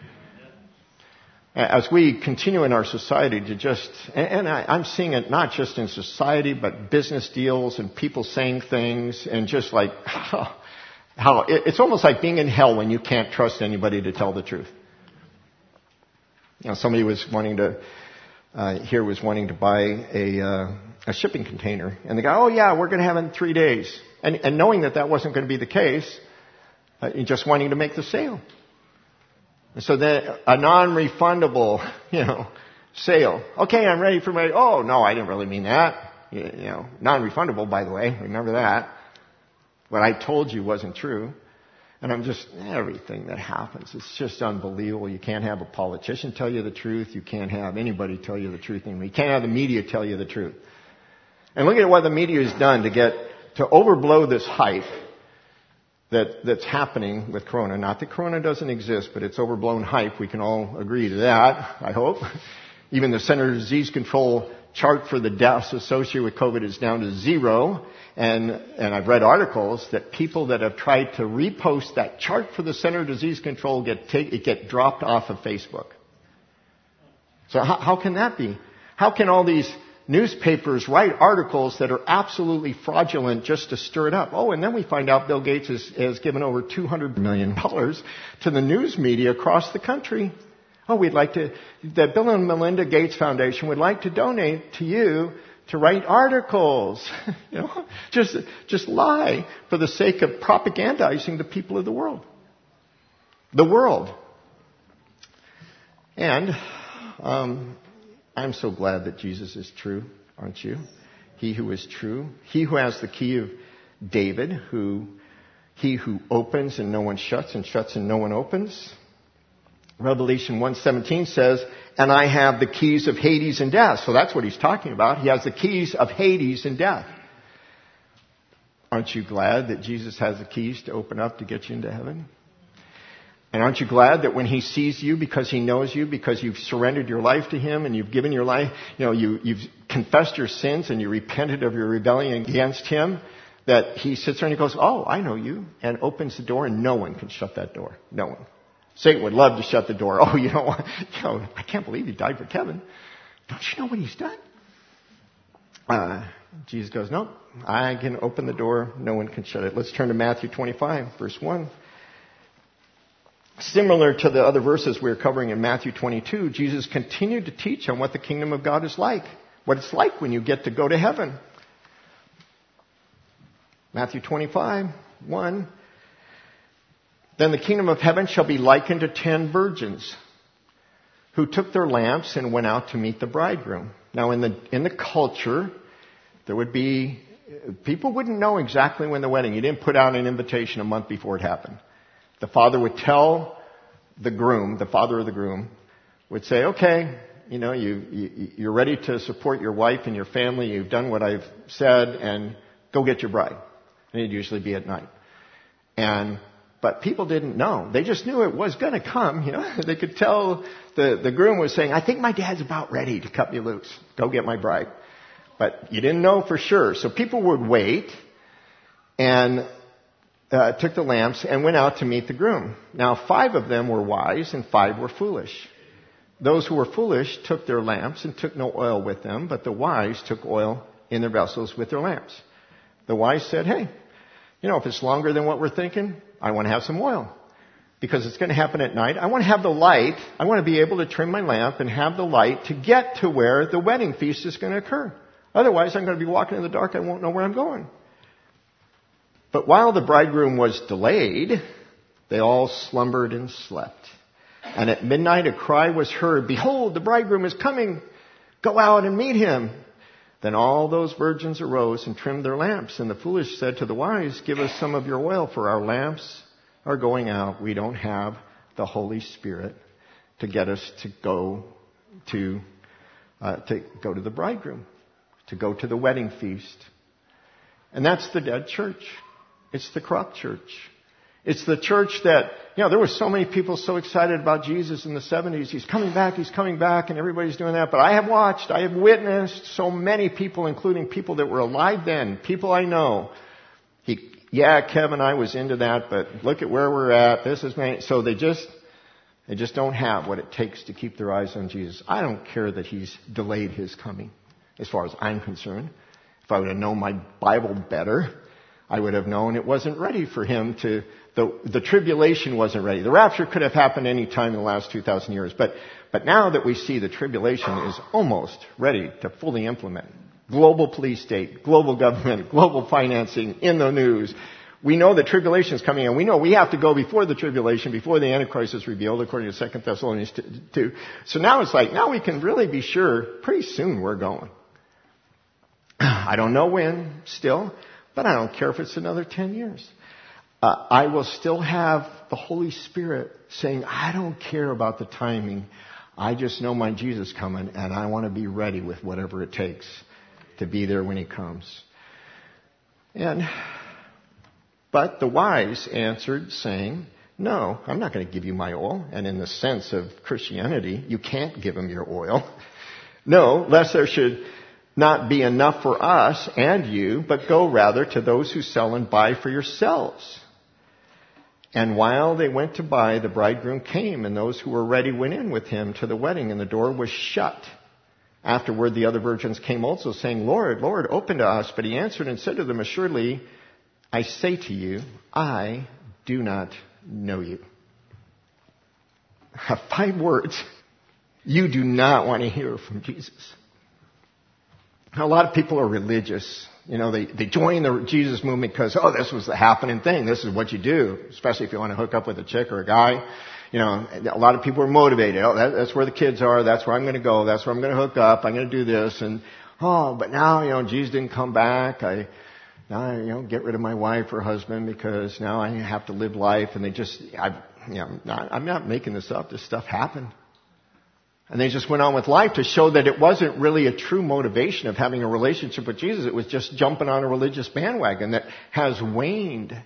As we continue in our society to just, and I, I'm seeing it not just in society, but business deals and people saying things and just like, how, how it's almost like being in hell when you can't trust anybody to tell the truth. You know, somebody was wanting to, uh, here was wanting to buy a, uh, a shipping container. And the guy, oh yeah, we're going to have it in three days. And, and knowing that that wasn't going to be the case, uh, just wanting to make the sale. So then a non-refundable, you know, sale. Okay, I'm ready for my, oh no, I didn't really mean that. You, you know, non-refundable, by the way. Remember that. What I told you wasn't true. And I'm just, everything that happens, it's just unbelievable. You can't have a politician tell you the truth. You can't have anybody tell you the truth. And you can't have the media tell you the truth. And look at what the media has done to get, to overblow this hype that, that's happening with Corona. Not that Corona doesn't exist, but it's overblown hype. We can all agree to that, I hope. Even the Center for Disease Control chart for the deaths associated with COVID is down to zero. And, and I've read articles that people that have tried to repost that chart for the Center for Disease Control get take, it get dropped off of Facebook. So how, how can that be? How can all these newspapers write articles that are absolutely fraudulent just to stir it up? Oh, and then we find out Bill Gates has, has given over two hundred million dollars to the news media across the country. Oh, we'd like to, the Bill and Melinda Gates Foundation would like to donate to you to write articles. You know, just, just lie for the sake of propagandizing the people of the world. The world. And, um, I'm so glad that Jesus is true, aren't you? He who is true. He who has the key of David, who, he who opens and no one shuts, and shuts and no one opens. Revelation one seventeen says, and I have the keys of Hades and death. So that's what he's talking about. He has the keys of Hades and death. Aren't you glad that Jesus has the keys to open up to get you into heaven? And aren't you glad that when he sees you, because he knows you, because you've surrendered your life to him and you've given your life, you know, you, you've confessed your sins and you repented of your rebellion against him, that he sits there and he goes, oh, I know you, and opens the door, and no one can shut that door. No one. Satan would love to shut the door. Oh, you know, you know, I can't believe he died for Kevin. Don't you know what he's done? Uh, Jesus goes, no, I can open the door. No one can shut it. Let's turn to Matthew twenty-five, verse one. Similar to the other verses we were covering in Matthew twenty-two, Jesus continued to teach on what the kingdom of God is like. What it's like when you get to go to heaven. Matthew twenty-five, one. Then the kingdom of heaven shall be likened to ten virgins who took their lamps and went out to meet the bridegroom. Now in the, in the culture, there would be, people wouldn't know exactly when the wedding. You didn't put out an invitation a month before it happened. The father would tell the groom, the father of the groom, would say, okay, you know, you, you, you're ready to support your wife and your family. You've done what I've said, and go get your bride. And it'd usually be at night. And, but people didn't know. They just knew it was going to come, you know. They could tell the, the groom was saying, I think my dad's about ready to cut me loose. Go get my bride. But you didn't know for sure. So people would wait and Uh, took the lamps and went out to meet the groom. Now, five of them were wise and five were foolish. Those who were foolish took their lamps and took no oil with them, but the wise took oil in their vessels with their lamps. The wise said, hey, you know, if it's longer than what we're thinking, I want to have some oil. Because it's going to happen at night. I want to have the light. I want to be able to trim my lamp and have the light to get to where the wedding feast is going to occur. Otherwise, I'm going to be walking in the dark. I won't know where I'm going. But while the bridegroom was delayed, they all slumbered and slept. And at midnight a cry was heard, "Behold, the bridegroom is coming. Go out and meet him." Then all those virgins arose and trimmed their lamps. And the foolish said to the wise, "Give us some of your oil, for our lamps are going out. We don't have the Holy Spirit to get us to go to uh, to go to the bridegroom, to go to the wedding feast." And that's the dead church. It's the corrupt church. It's the church that, you know, there were so many people so excited about Jesus in the seventies. He's coming back, he's coming back, and everybody's doing that. But I have watched, I have witnessed so many people, including people that were alive then, people I know. He, yeah, Kevin, I was into that, but look at where we're at. This is my, so they just, they just don't have what it takes to keep their eyes on Jesus. I don't care that he's delayed his coming, as far as I'm concerned. If I would have known my Bible better, I would have known it wasn't ready for him to, the, the tribulation wasn't ready. The rapture could have happened any time in the last two thousand years. But, but now that we see the tribulation is almost ready to fully implement. Global police state, global government, global financing in the news. We know the tribulation is coming and we know we have to go before the tribulation, before the Antichrist is revealed, according to Second Thessalonians two. So now it's like, now we can really be sure pretty soon we're going. I don't know when still, but I don't care if it's another ten years. Uh, I will still have the Holy Spirit saying, I don't care about the timing. I just know my Jesus coming, and I want to be ready with whatever it takes to be there when he comes. And, but the wise answered, saying, no, I'm not going to give you my oil. And in the sense of Christianity, you can't give him your oil. No, lest there should not be enough for us and you, but go rather to those who sell and buy for yourselves. And while they went to buy, the bridegroom came, and those who were ready went in with him to the wedding, and the door was shut. Afterward, the other virgins came also, saying, Lord, Lord, open to us. But he answered and said to them, assuredly, I say to you, I do not know you. Five words you do not want to hear from Jesus. A lot of people are religious. You know, they, they join the Jesus movement because, oh, this was the happening thing. This is what you do, especially if you want to hook up with a chick or a guy. You know, a lot of people are motivated. Oh, that, that's where the kids are. That's where I'm going to go. That's where I'm going to hook up. I'm going to do this. And, oh, but now, you know, Jesus didn't come back. I, now, I, you know, get rid of my wife or husband because now I have to live life. And they just, I, you know, not, I'm not making this up. This stuff happened. And they just went on with life to show that it wasn't really a true motivation of having a relationship with Jesus. It was just jumping on a religious bandwagon that has waned.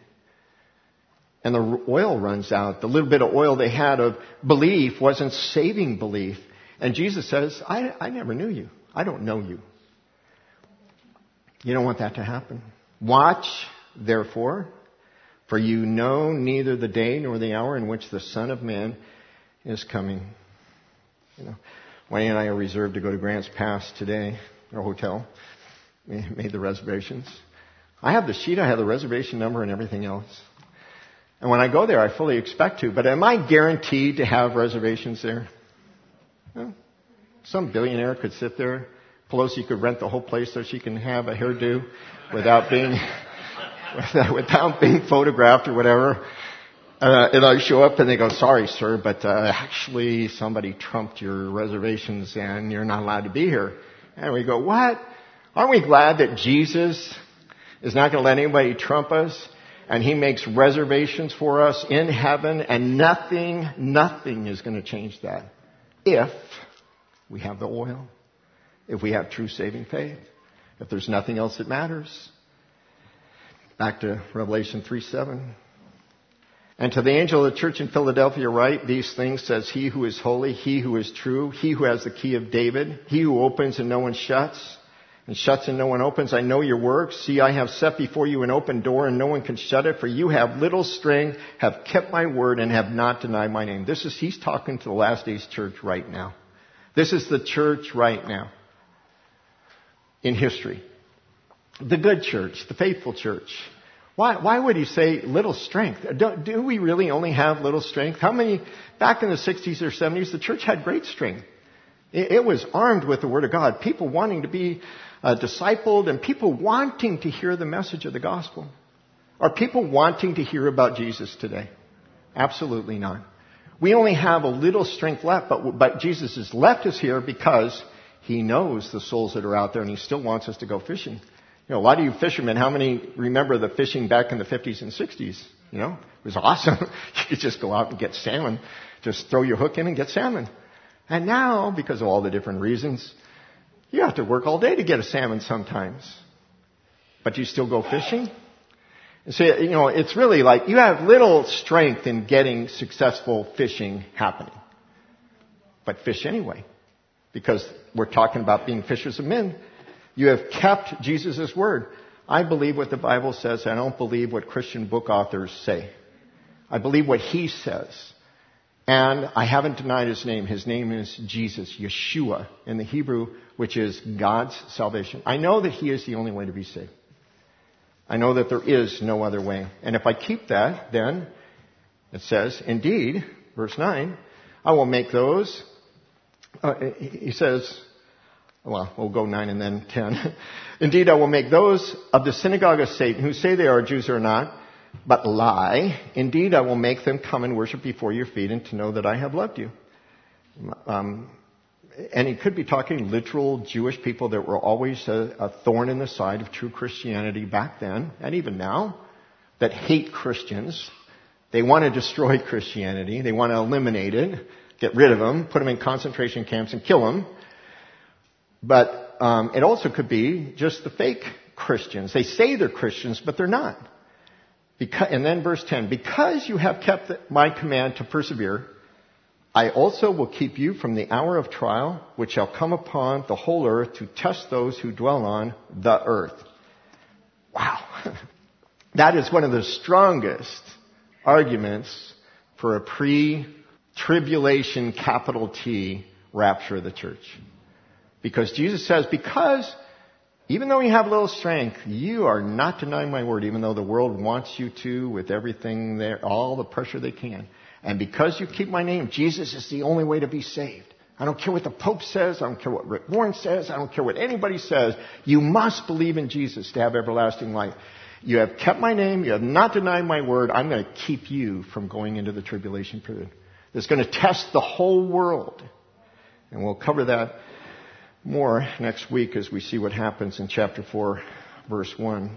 And the oil runs out. The little bit of oil they had of belief wasn't saving belief. And Jesus says, I, I never knew you. I don't know you. You don't want that to happen. Watch, therefore, for you know neither the day nor the hour in which the Son of Man is coming. You know, Wayne and I are reserved to go to Grants Pass today, our hotel. We made the reservations. I have the sheet, I have the reservation number and everything else. And when I go there, I fully expect to. But am I guaranteed to have reservations there? No. Some billionaire could sit there. Pelosi could rent the whole place so she can have a hairdo without being, without, without being photographed or whatever. Uh, and I show up and they go, sorry, sir, but uh, actually somebody trumped your reservations and you're not allowed to be here. And we go, what? Aren't we glad that Jesus is not going to let anybody trump us? And he makes reservations for us in heaven, and nothing, nothing is going to change that if we have the oil, if we have true saving faith, if there's nothing else that matters. Back to Revelation three seven. And to the angel of the church in Philadelphia write, these things says he who is holy, he who is true, he who has the key of David, he who opens and no one shuts, and shuts and no one opens. I know your works. See, I have set before you an open door and no one can shut it, for you have little strength, have kept my word, and have not denied my name. This is, he's talking to the last days church right now. This is the church right now in history. The good church, the faithful church. Why, why would he say little strength? Do, do we really only have little strength? How many, back in the sixties or seventies, the church had great strength. It, it was armed with the Word of God. People wanting to be uh, discipled and people wanting to hear the message of the gospel. Are people wanting to hear about Jesus today? Absolutely not. We only have a little strength left, but, but Jesus has left us here because he knows the souls that are out there and he still wants us to go fishing. You know, a lot of you fishermen, how many remember the fishing back in the fifties and sixties? You know, it was awesome. You could just go out and get salmon. Just throw your hook in and get salmon. And now, because of all the different reasons, you have to work all day to get a salmon sometimes. But you still go fishing? So, you know, it's really like you have little strength in getting successful fishing happening. But fish anyway. Because we're talking about being fishers of men. You have kept Jesus' word. I believe what the Bible says. I don't believe what Christian book authors say. I believe what he says. And I haven't denied his name. His name is Jesus, Yeshua, in the Hebrew, which is God's salvation. I know that he is the only way to be saved. I know that there is no other way. And if I keep that, then it says, indeed, verse nine, I will make those, uh, he says, well, we'll go nine and then ten. Indeed, I will make those of the synagogue of Satan who say they are Jews or not, but lie. Indeed, I will make them come and worship before your feet and to know that I have loved you. Um, and he could be talking literal Jewish people that were always a, a thorn in the side of true Christianity back then, and even now, that hate Christians. They want to destroy Christianity. They want to eliminate it, get rid of them, put them in concentration camps and kill them. But um, it also could be just the fake Christians. They say they're Christians, but they're not. Because, and then verse ten, because you have kept my command to persevere, I also will keep you from the hour of trial, which shall come upon the whole earth to test those who dwell on the earth. Wow. That is one of the strongest arguments for a pre-tribulation, capital T, rapture of the church. Because Jesus says, because even though you have little strength, you are not denying my word, even though the world wants you to with everything there, all the pressure they can. And because you keep my name, Jesus is the only way to be saved. I don't care what the Pope says. I don't care what Rick Warren says. I don't care what anybody says. You must believe in Jesus to have everlasting life. You have kept my name. You have not denied my word. I'm going to keep you from going into the tribulation period. It's going to test the whole world. And we'll cover that more next week as we see what happens in chapter four, verse one.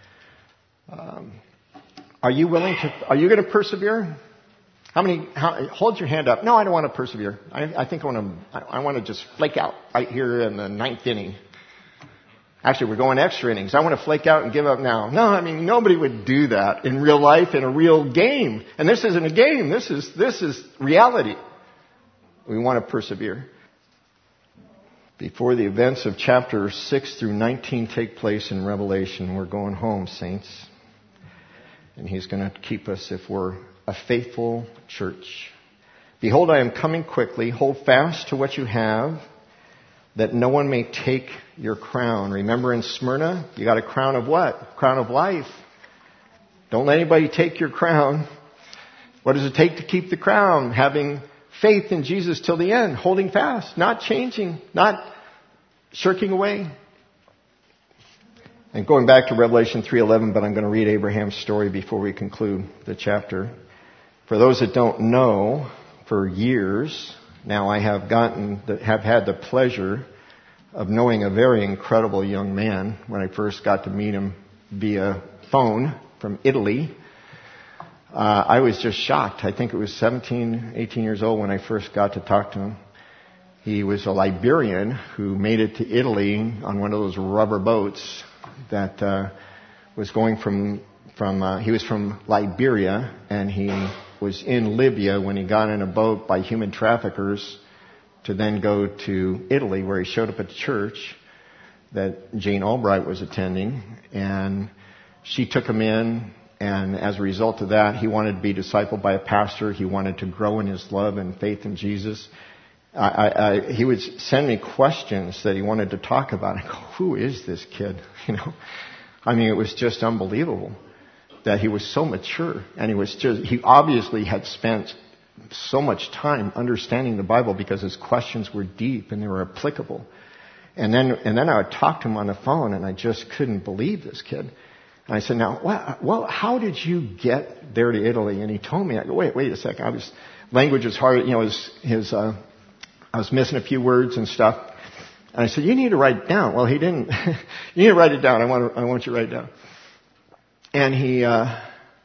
Um, are you willing to, are you going to persevere? How many, how, hold your hand up. No, I don't want to persevere. I, I think I want to, I, I want to just flake out right here in the ninth inning. Actually, we're going extra innings. I want to flake out and give up now. No, I mean, nobody would do that in real life, in a real game. And this isn't a game. This is, this is reality. We want to persevere. Before the events of chapter six through nineteen take place in Revelation, we're going home, saints. And he's going to keep us if we're a faithful church. Behold, I am coming quickly. Hold fast to what you have, that no one may take your crown. Remember in Smyrna, you got a crown of what? Crown of life. Don't let anybody take your crown. What does it take to keep the crown? Having faith in Jesus till the end, holding fast, not changing, not shirking away. And going back to Revelation three eleven, but I'm going to read Abraham's story before we conclude the chapter. For those that don't know, for years now I have gotten, have had the pleasure of knowing a very incredible young man when I first got to meet him via phone from Italy. Uh, I was just shocked. I think it was seventeen, eighteen years old when I first got to talk to him. He was a Liberian who made it to Italy on one of those rubber boats that uh, was going from, from uh, he was from Liberia, and he was in Libya when he got in a boat by human traffickers to then go to Italy, where he showed up at the church that Jane Albright was attending, and she took him in. And as a result of that, he wanted to be discipled by a pastor. He wanted to grow in his love and faith in Jesus. I, I, I, he would send me questions that he wanted to talk about. I go, who is this kid? You know, I mean, it was just unbelievable that he was so mature, and he was just, he obviously had spent so much time understanding the Bible because his questions were deep and they were applicable. And then, and then I would talk to him on the phone, and I just couldn't believe this kid. And I said, now, well, well, how did you get there to Italy? And he told me. I go, wait, wait a second. I was, language is hard. You know, his, his, uh, I was missing a few words and stuff. And I said, you need to write it down. Well, he didn't. You need to write it down. I want, to, I want you to write it down. And he, uh,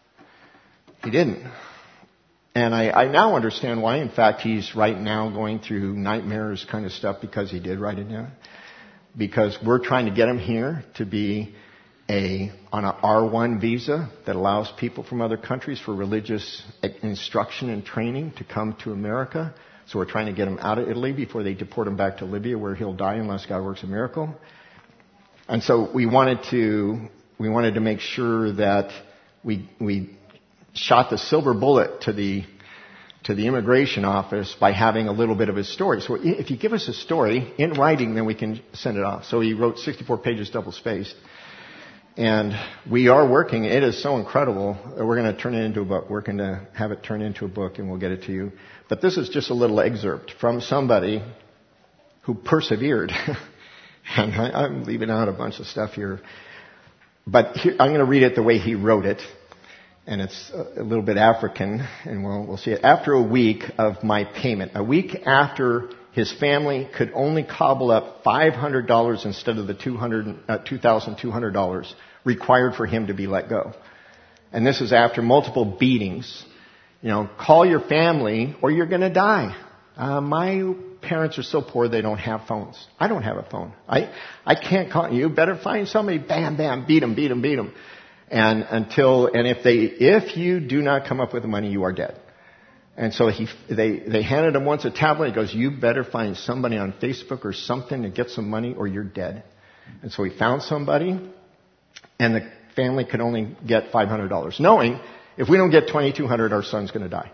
he didn't. And I, I now understand why. In fact, he's right now going through nightmares kind of stuff because he did write it down. Because we're trying to get him here to be a on an R one visa that allows people from other countries for religious instruction and training to come to America. So we're trying to get him out of Italy before they deport him back to Libya, where he'll die unless God works a miracle. And so we wanted to we wanted to make sure that we we shot the silver bullet to the to the immigration office by having a little bit of his story. So if you give us a story in writing, then we can send it off. So he wrote sixty-four pages double spaced. And we are working. It is so incredible. We're going to turn it into a book. We're going to have it turned into a book, and we'll get it to you. But this is just a little excerpt from somebody who persevered. And I, I'm leaving out a bunch of stuff here. But here, I'm going to read it the way he wrote it. And it's a little bit African, and we'll, we'll see it. After a week of my payment, a week after his family could only cobble up five hundred dollars instead of the two thousand two hundred dollars required for him to be let go. And this is after multiple beatings. You know, call your family or you're going to die. Uh, my parents are so poor they don't have phones. I don't have a phone. I, I can't call you. Better find somebody. Bam, bam, beat them, beat them, beat them. And until, and if they, if you do not come up with the money, you are dead. And so he, they, they handed him once a tablet. He goes, you better find somebody on Facebook or something to get some money or you're dead. And so he found somebody, and the family could only get five hundred dollars, knowing if we don't get twenty-two hundred dollars, our son's going to die.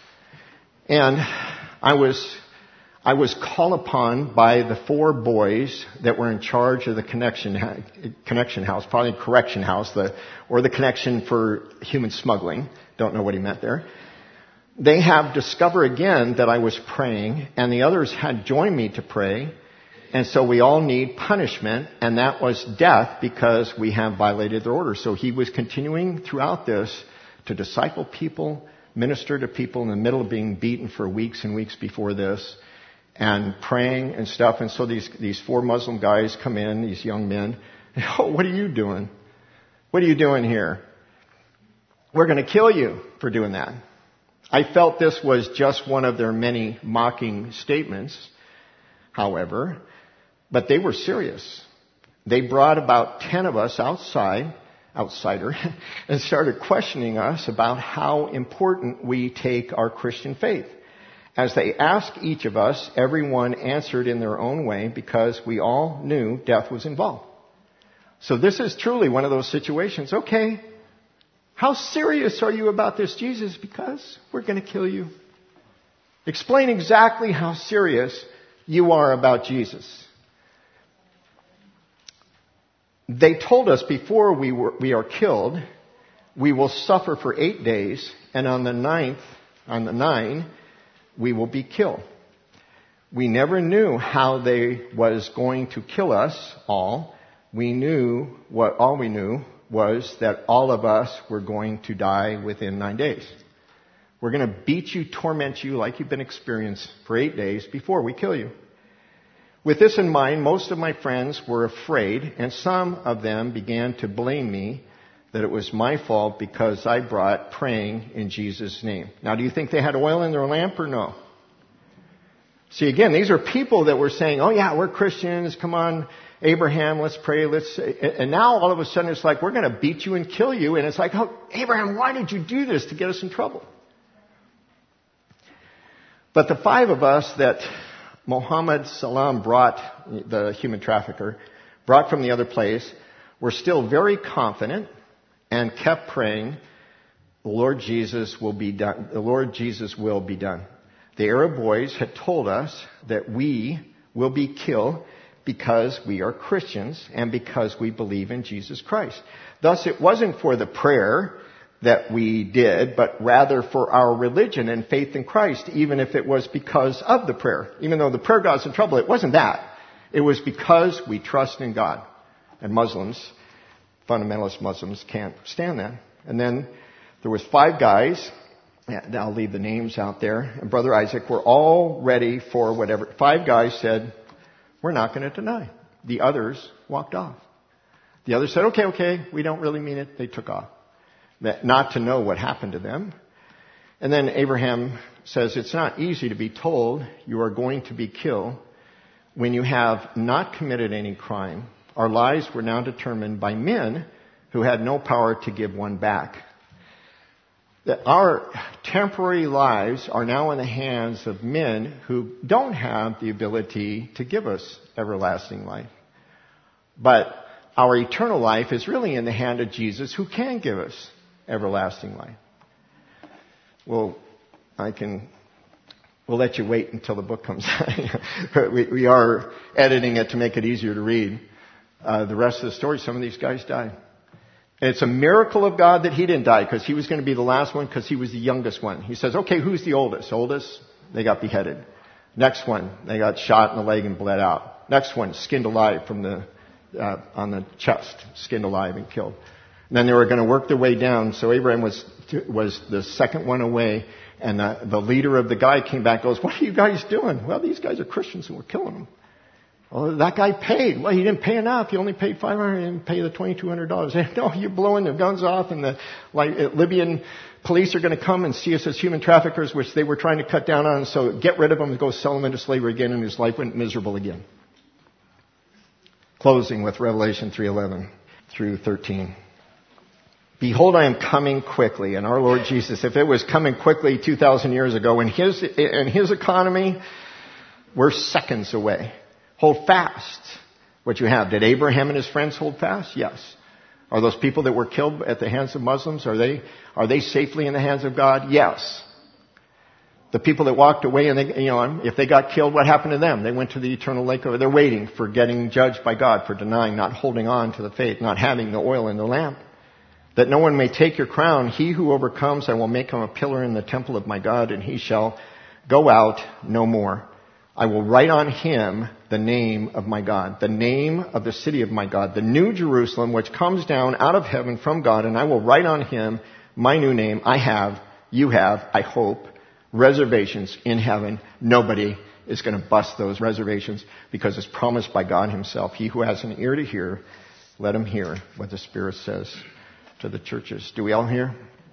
And I was, I was called upon by the four boys that were in charge of the connection, connection house, probably correction house, the, or the connection for human smuggling. Don't know what he meant there. They have discovered again that I was praying, and the others had joined me to pray. And so we all need punishment, and that was death because we have violated their order. So he was continuing throughout this to disciple people, minister to people in the middle of being beaten for weeks and weeks before this, and praying and stuff. And so these, these four Muslim guys come in, these young men. Oh, what are you doing? What are you doing here? We're going to kill you for doing that. I felt this was just one of their many mocking statements, however, but they were serious. They brought about ten of us outside, outsider, and started questioning us about how important we take our Christian faith. As they asked each of us, everyone answered in their own way because we all knew death was involved. So this is truly one of those situations. Okay, how serious are you about this, Jesus? Because we're going to kill you. Explain exactly how serious you are about Jesus. They told us before we were, we are killed, we will suffer for eight days, and on the ninth, on the nine, we will be killed. We never knew how they was going to kill us all. We knew what all we knew was that all of us were going to die within nine days. We're going to beat you, torment you like you've been experienced for eight days before we kill you. With this in mind, most of my friends were afraid, and some of them began to blame me that it was my fault because I brought praying in Jesus' name. Now, do you think they had oil in their lamp or no? See, again, these are people that were saying, oh yeah, we're Christians, come on, Abraham, let's pray, let's, and now all of a sudden it's like, we're going to beat you and kill you, and it's like, oh, Abraham, why did you do this to get us in trouble? But the five of us that Muhammad Salam brought, the human trafficker, brought from the other place, were still very confident and kept praying, the Lord Jesus will be done. The Lord Jesus will be done. The Arab boys had told us that we will be killed because we are Christians and because we believe in Jesus Christ. Thus, it wasn't for the prayer that we did, but rather for our religion and faith in Christ, even if it was because of the prayer. Even though the prayer got us in trouble, it wasn't that. It was because we trust in God. And Muslims, fundamentalist Muslims can't stand that. And then there was five guys, and I'll leave the names out there, and Brother Isaac were all ready for whatever. Five guys said, we're not going to deny. The others walked off. The others said, okay, okay, we don't really mean it. They took off. That, not to know what happened to them. And then Abraham says, it's not easy to be told you are going to be killed when you have not committed any crime. Our lives were now determined by men who had no power to give one back. That our temporary lives are now in the hands of men who don't have the ability to give us everlasting life. But our eternal life is really in the hand of Jesus, who can give us everlasting life. Well, I can, we'll let you wait until the book comes out. we, we are editing it to make it easier to read. Uh, the rest of the story, some of these guys died. And it's a miracle of God that he didn't die, because he was going to be the last one, because he was the youngest one. He says, okay, who's the oldest? Oldest, they got beheaded. Next one, they got shot in the leg and bled out. Next one, skinned alive from the, uh, on the chest, skinned alive and killed. And then they were going to work their way down. So Abraham was, was the second one away. And the, the leader of the guy came back and goes, what are you guys doing? Well, these guys are Christians and we're killing them. Oh, that guy paid. Well, he didn't pay enough. He only paid five hundred dollars. He didn't pay the twenty-two hundred dollars. No, you're blowing the guns off, and the like, Libyan police are going to come and see us as human traffickers, which they were trying to cut down on. So get rid of them and go sell them into slavery again, and his life went miserable again. Closing with Revelation three eleven through thirteen. Behold, I am coming quickly. And our Lord Jesus, if it was coming quickly two thousand years ago, in his, in his economy, we're seconds away. Hold fast what you have. Did Abraham and his friends hold fast? Yes. Are those people that were killed at the hands of Muslims, are they, are they safely in the hands of God? Yes. The people that walked away and they, you know, if they got killed, what happened to them? They went to the eternal lake over. They're waiting for getting judged by God for denying, not holding on to the faith, not having the oil in the lamp. That no one may take your crown. He who overcomes, I will make him a pillar in the temple of my God, and he shall go out no more. I will write on him the name of my God, the name of the city of my God, the new Jerusalem, which comes down out of heaven from God, and I will write on him my new name. I have, you have, I hope, reservations in heaven. Nobody is going to bust those reservations, because it's promised by God himself. He who has an ear to hear, let him hear what the Spirit says to the churches. Do we all hear?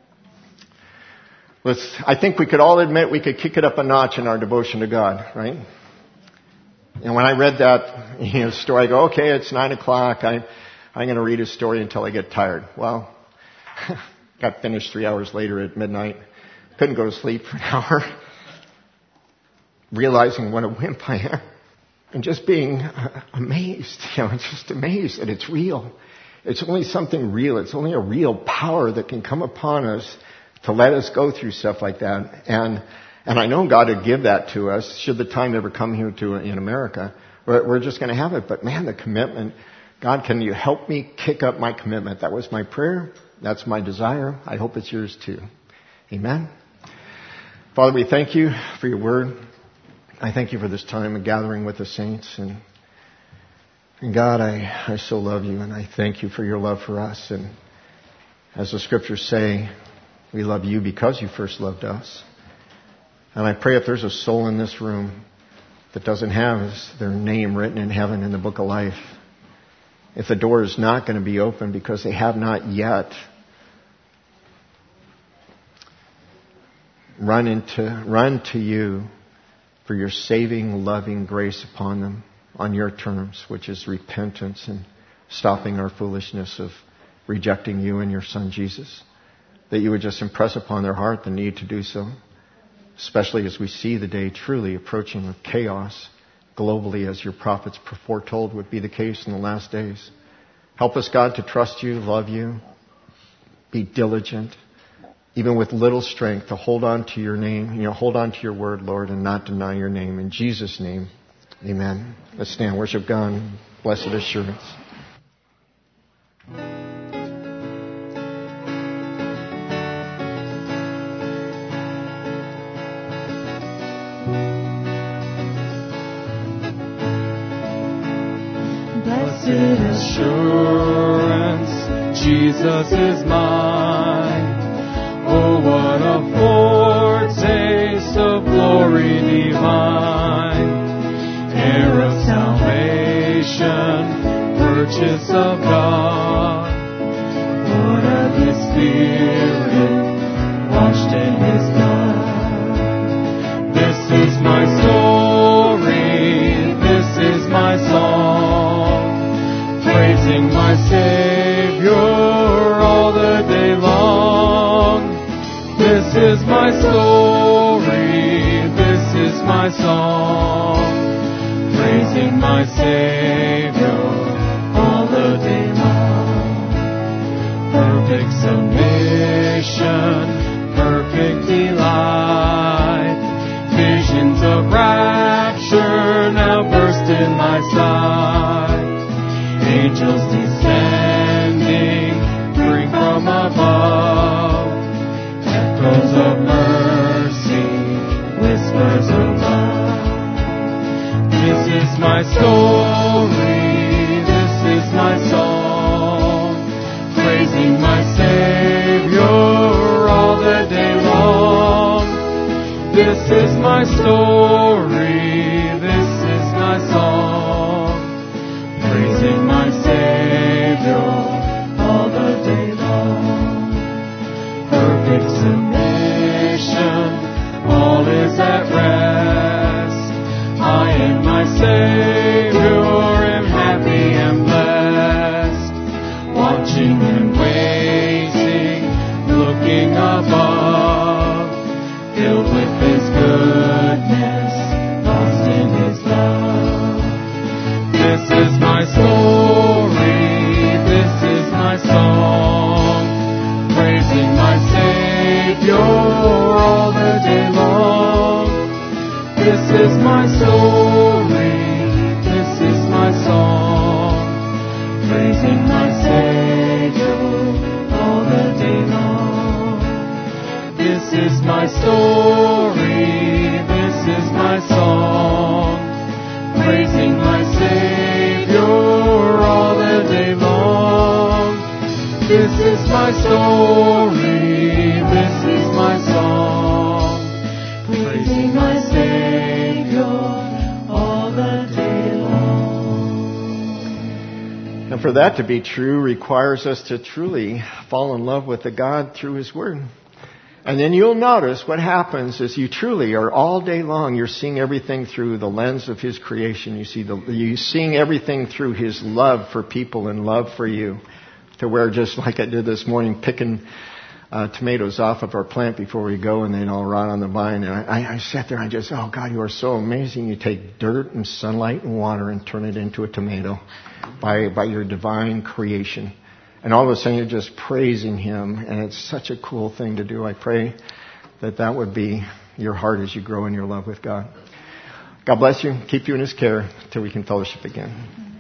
Let's, I think we could all admit we could kick it up a notch in our devotion to God, right? And when I read that, you know, story, I go, okay, it's nine o'clock. I, I'm going to read his story until I get tired. Well, got finished three hours later at midnight. Couldn't go to sleep for an hour. Realizing what a wimp I am. And just being amazed, you know, just amazed that it's real. It's only something real. It's only a real power that can come upon us to let us go through stuff like that. And and I know God would give that to us should the time ever come here to in America. We're, we're just going to have it. But man, the commitment. God, can you help me kick up my commitment? That was my prayer. That's my desire. I hope it's yours too. Amen. Father, we thank you for your word. I thank you for this time of gathering with the saints. And, and God, I, I so love you, and I thank you for your love for us. And as the scriptures say, we love you because you first loved us. And I pray if there's a soul in this room that doesn't have their name written in heaven in the book of life, if the door is not going to be open because they have not yet run into, run to you for your saving, loving grace upon them on your terms, which is repentance and stopping our foolishness of rejecting you and your Son Jesus. That you would just impress upon their heart the need to do so, especially as we see the day truly approaching with chaos globally, as your prophets foretold would be the case in the last days. Help us, God, to trust you, love you, be diligent, even with little strength, to hold on to your name, you know, hold on to your word, Lord, and not deny your name. In Jesus' name, amen. Let's stand, worship God, blessed assurance. Blessed assurance, Jesus is mine. Oh, what a foretaste of glory divine, heir of salvation, purchase of God, born of His Spirit, washed in His blood. This is my story, this is my song, praising my Savior all the day long. This is my story, this is my song, praising my Savior all the day long. Perfect submission, perfect delight, visions of rapture now burst in my sight. Angels descending, bring from above, echoes of mercy, whispers of love. This is my story, this is my song, praising my Savior all the day long. This is my story, this is my song, praising my Savior all the day long. Perfect submission, all is at rest. I in my Savior am happy and blessed, watching and waiting, looking above, filled with His goodness, lost in His love. This is my story, this is my song, praising my Savior all the day long. This is my story, this is my song, praising my Savior all the day long. This is my story, this is my song, praising my Savior all the day long. This is my story, this is my song, praising my Savior all the day long. And for that to be true requires us to truly fall in love with the God through His Word. And then you'll notice what happens is you truly are all day long, you're seeing everything through the lens of His creation. You see the, you're seeing everything through His love for people and love for you. To where, just like I did this morning, picking uh, tomatoes off of our plant before we go, and they'd all rot on the vine. And I, I sat there and I just, oh God, you are so amazing. You take dirt and sunlight and water and turn it into a tomato by by your divine creation. And all of a sudden you're just praising Him, and it's such a cool thing to do. I pray that that would be your heart as you grow in your love with God. God bless you. Keep you in His care till we can fellowship again.